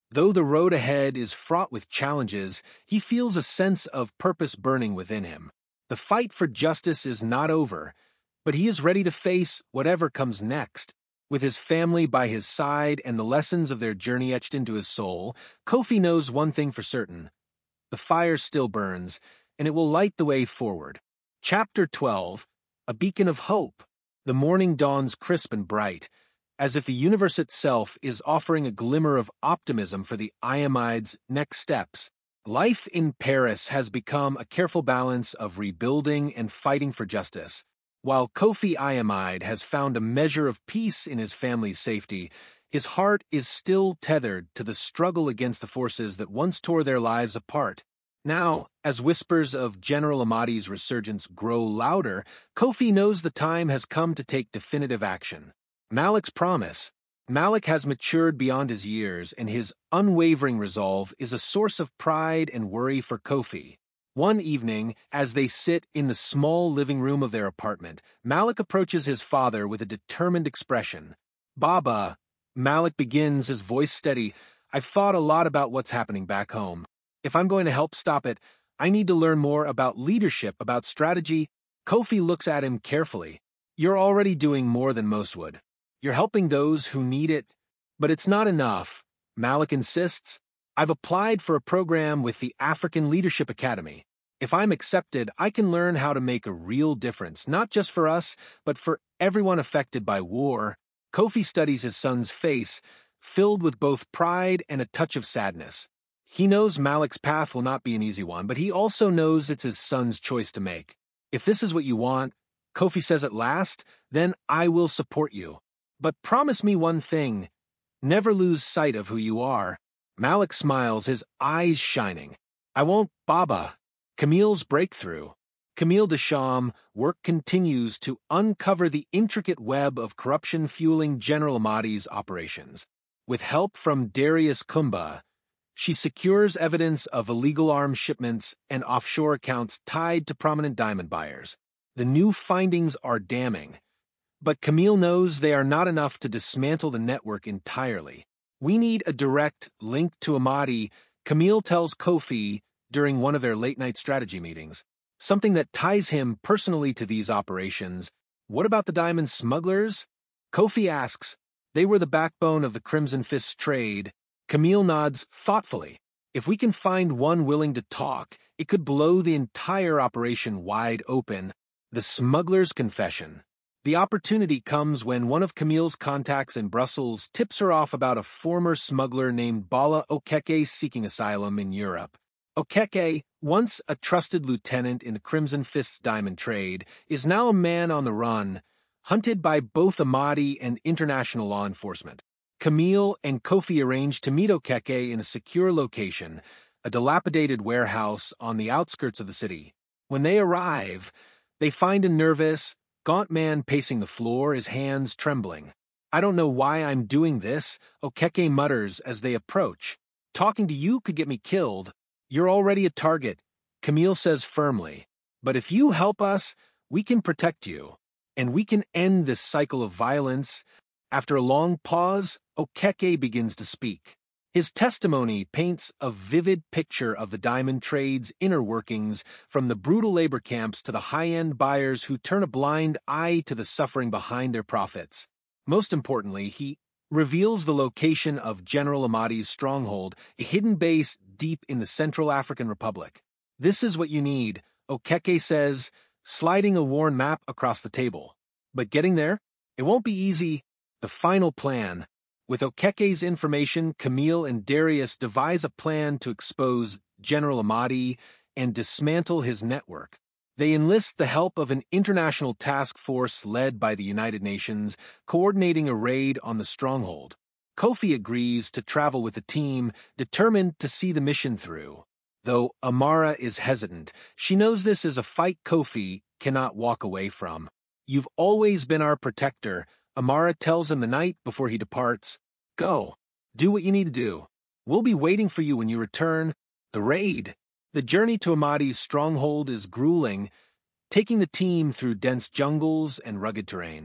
Though the road ahead is fraught with challenges, he feels a sense of purpose burning within him. The fight for justice is not over, but he is ready to face whatever comes next. With his family by his side and the lessons of their journey etched into his soul, Kofi knows one thing for certain. The fire still burns, and it will light the way forward. Chapter twelve, A Beacon of Hope. The morning dawns crisp and bright, as if the universe itself is offering a glimmer of optimism for the Iamides' next steps. Life in Paris has become a careful balance of rebuilding and fighting for justice. While Kofi Iamide has found a measure of peace in his family's safety, his heart is still tethered to the struggle against the forces that once tore their lives apart. Now, as whispers of General Amadi's resurgence grow louder, Kofi knows the time has come to take definitive action. Malik's promise. Malik has matured beyond his years, and his unwavering resolve is a source of pride and worry for Kofi. One evening, as they sit in the small living room of their apartment, Malik approaches his father with a determined expression. "Baba," Malik begins, his voice steady, "I've thought a lot about what's happening back home. If I'm going to help stop it, I need to learn more about leadership, about strategy." Kofi looks at him carefully. "You're already doing more than most would. You're helping those who need it, but it's not enough," Malik insists. "I've applied for a program with the African Leadership Academy. If I'm accepted, I can learn how to make a real difference, not just for us, but for everyone affected by war." Kofi studies his son's face, filled with both pride and a touch of sadness. He knows Malik's path will not be an easy one, but he also knows it's his son's choice to make. "If this is what you want," Kofi says at last, "then I will support you. But promise me one thing. Never lose sight of who you are." Malik smiles, his eyes shining. "I won't, Baba." Camille's breakthrough. Camille Deschamps' work continues to uncover the intricate web of corruption fueling General Amadi's operations. With help from Darius Kumba, she secures evidence of illegal arms shipments and offshore accounts tied to prominent diamond buyers. The new findings are damning. But Camille knows they are not enough to dismantle the network entirely. "We need a direct link to Amadi," Camille tells Kofi during one of their late-night strategy meetings. "Something that ties him personally to these operations." "What about the diamond smugglers?" Kofi asks. "They were the backbone of the Crimson Fist's trade." Camille nods thoughtfully. "If we can find one willing to talk, it could blow the entire operation wide open." The smuggler's confession. The opportunity comes when one of Camille's contacts in Brussels tips her off about a former smuggler named Bala Okeke seeking asylum in Europe. Okeke, once a trusted lieutenant in the Crimson Fist's diamond trade, is now a man on the run, hunted by both Amadi and international law enforcement. Camille and Kofi arrange to meet Okeke in a secure location, a dilapidated warehouse on the outskirts of the city. When they arrive, they find a nervous, gaunt man pacing the floor, his hands trembling. "I don't know why I'm doing this," Okeke mutters as they approach. "Talking to you could get me killed." "You're already a target," Camille says firmly. "But if you help us, we can protect you. And we can end this cycle of violence." After a long pause, Okeke begins to speak. His testimony paints a vivid picture of the diamond trade's inner workings, from the brutal labor camps to the high-end buyers who turn a blind eye to the suffering behind their profits. Most importantly, he reveals the location of General Amadi's stronghold, a hidden base deep in the Central African Republic. "This is what you need," Okeke says, sliding a worn map across the table. "But getting there? It won't be easy." The final plan. With Okeke's information, Camille and Darius devise a plan to expose General Amadi and dismantle his network. They enlist the help of an international task force led by the United Nations, coordinating a raid on the stronghold. Kofi agrees to travel with the team, determined to see the mission through. Though Amara is hesitant, she knows this is a fight Kofi cannot walk away from. "You've always been our protector," Amara tells him the night before he departs. "Go. Do what you need to do. We'll be waiting for you when you return." The raid. The journey to Amadi's stronghold is grueling, taking the team through dense jungles and rugged terrain.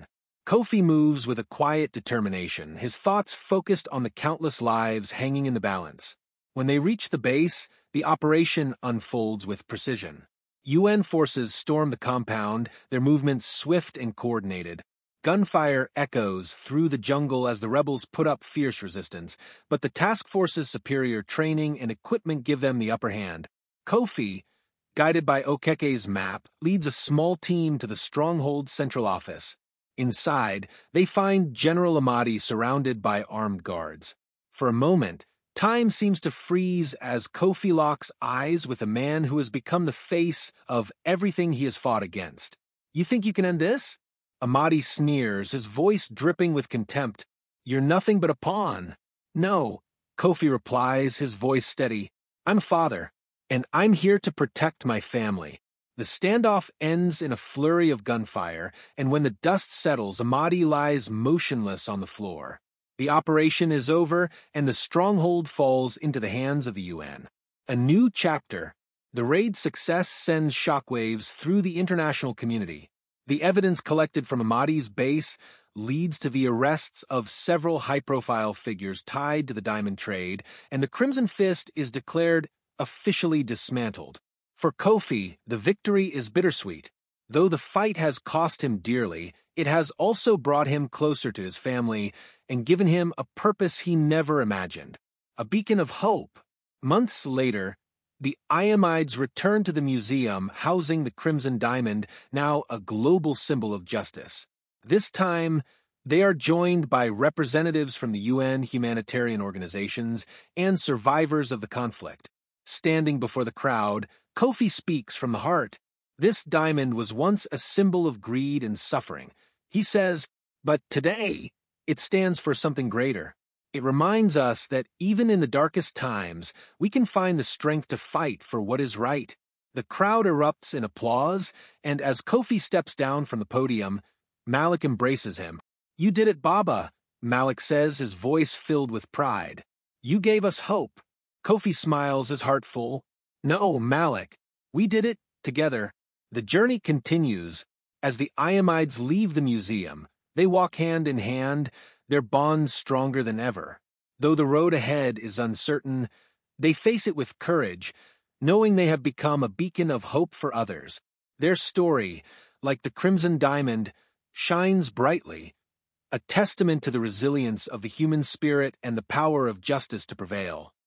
Kofi moves with a quiet determination, his thoughts focused on the countless lives hanging in the balance. When they reach the base, the operation unfolds with precision. U N forces storm the compound, their movements swift and coordinated. Gunfire echoes through the jungle as the rebels put up fierce resistance, but the task force's superior training and equipment give them the upper hand. Kofi, guided by Okeke's map, leads a small team to the stronghold's central office. Inside, they find General Amadi surrounded by armed guards. For a moment, time seems to freeze as Kofi locks eyes with a man who has become the face of everything he has fought against. "You think you can end this?" Amadi sneers, his voice dripping with contempt. "You're nothing but a pawn." "No," Kofi replies, his voice steady. "I'm father, and I'm here to protect my family." The standoff ends in a flurry of gunfire, and when the dust settles, Amadi lies motionless on the floor. The operation is over, and the stronghold falls into the hands of the U N. A new chapter. The raid's success sends shockwaves through the international community. The evidence collected from Amadi's base leads to the arrests of several high-profile figures tied to the diamond trade, and the Crimson Fist is declared officially dismantled. For Kofi, the victory is bittersweet. Though the fight has cost him dearly, it has also brought him closer to his family and given him a purpose he never imagined. A beacon of hope. Months later, the Iamides return to the museum housing the Crimson Diamond, now a global symbol of justice. This time, they are joined by representatives from the U N humanitarian organizations and survivors of the conflict. Standing before the crowd, Kofi speaks from the heart. This diamond was once a symbol of greed and suffering. He says, but today, it stands for something greater. It reminds us that even in the darkest times, we can find the strength to fight for what is right. The crowd erupts in applause, and as Kofi steps down from the podium, Malik embraces him. "You did it, Baba," Malik says, his voice filled with pride. "You gave us hope." Kofi smiles, his heart full. "No, Malik, we did it together." The journey continues. As the Iamides leave the museum, they walk hand in hand, their bond stronger than ever. Though the road ahead is uncertain, they face it with courage, knowing they have become a beacon of hope for others. Their story, like the Crimson Diamond, shines brightly, a testament to the resilience of the human spirit and the power of justice to prevail.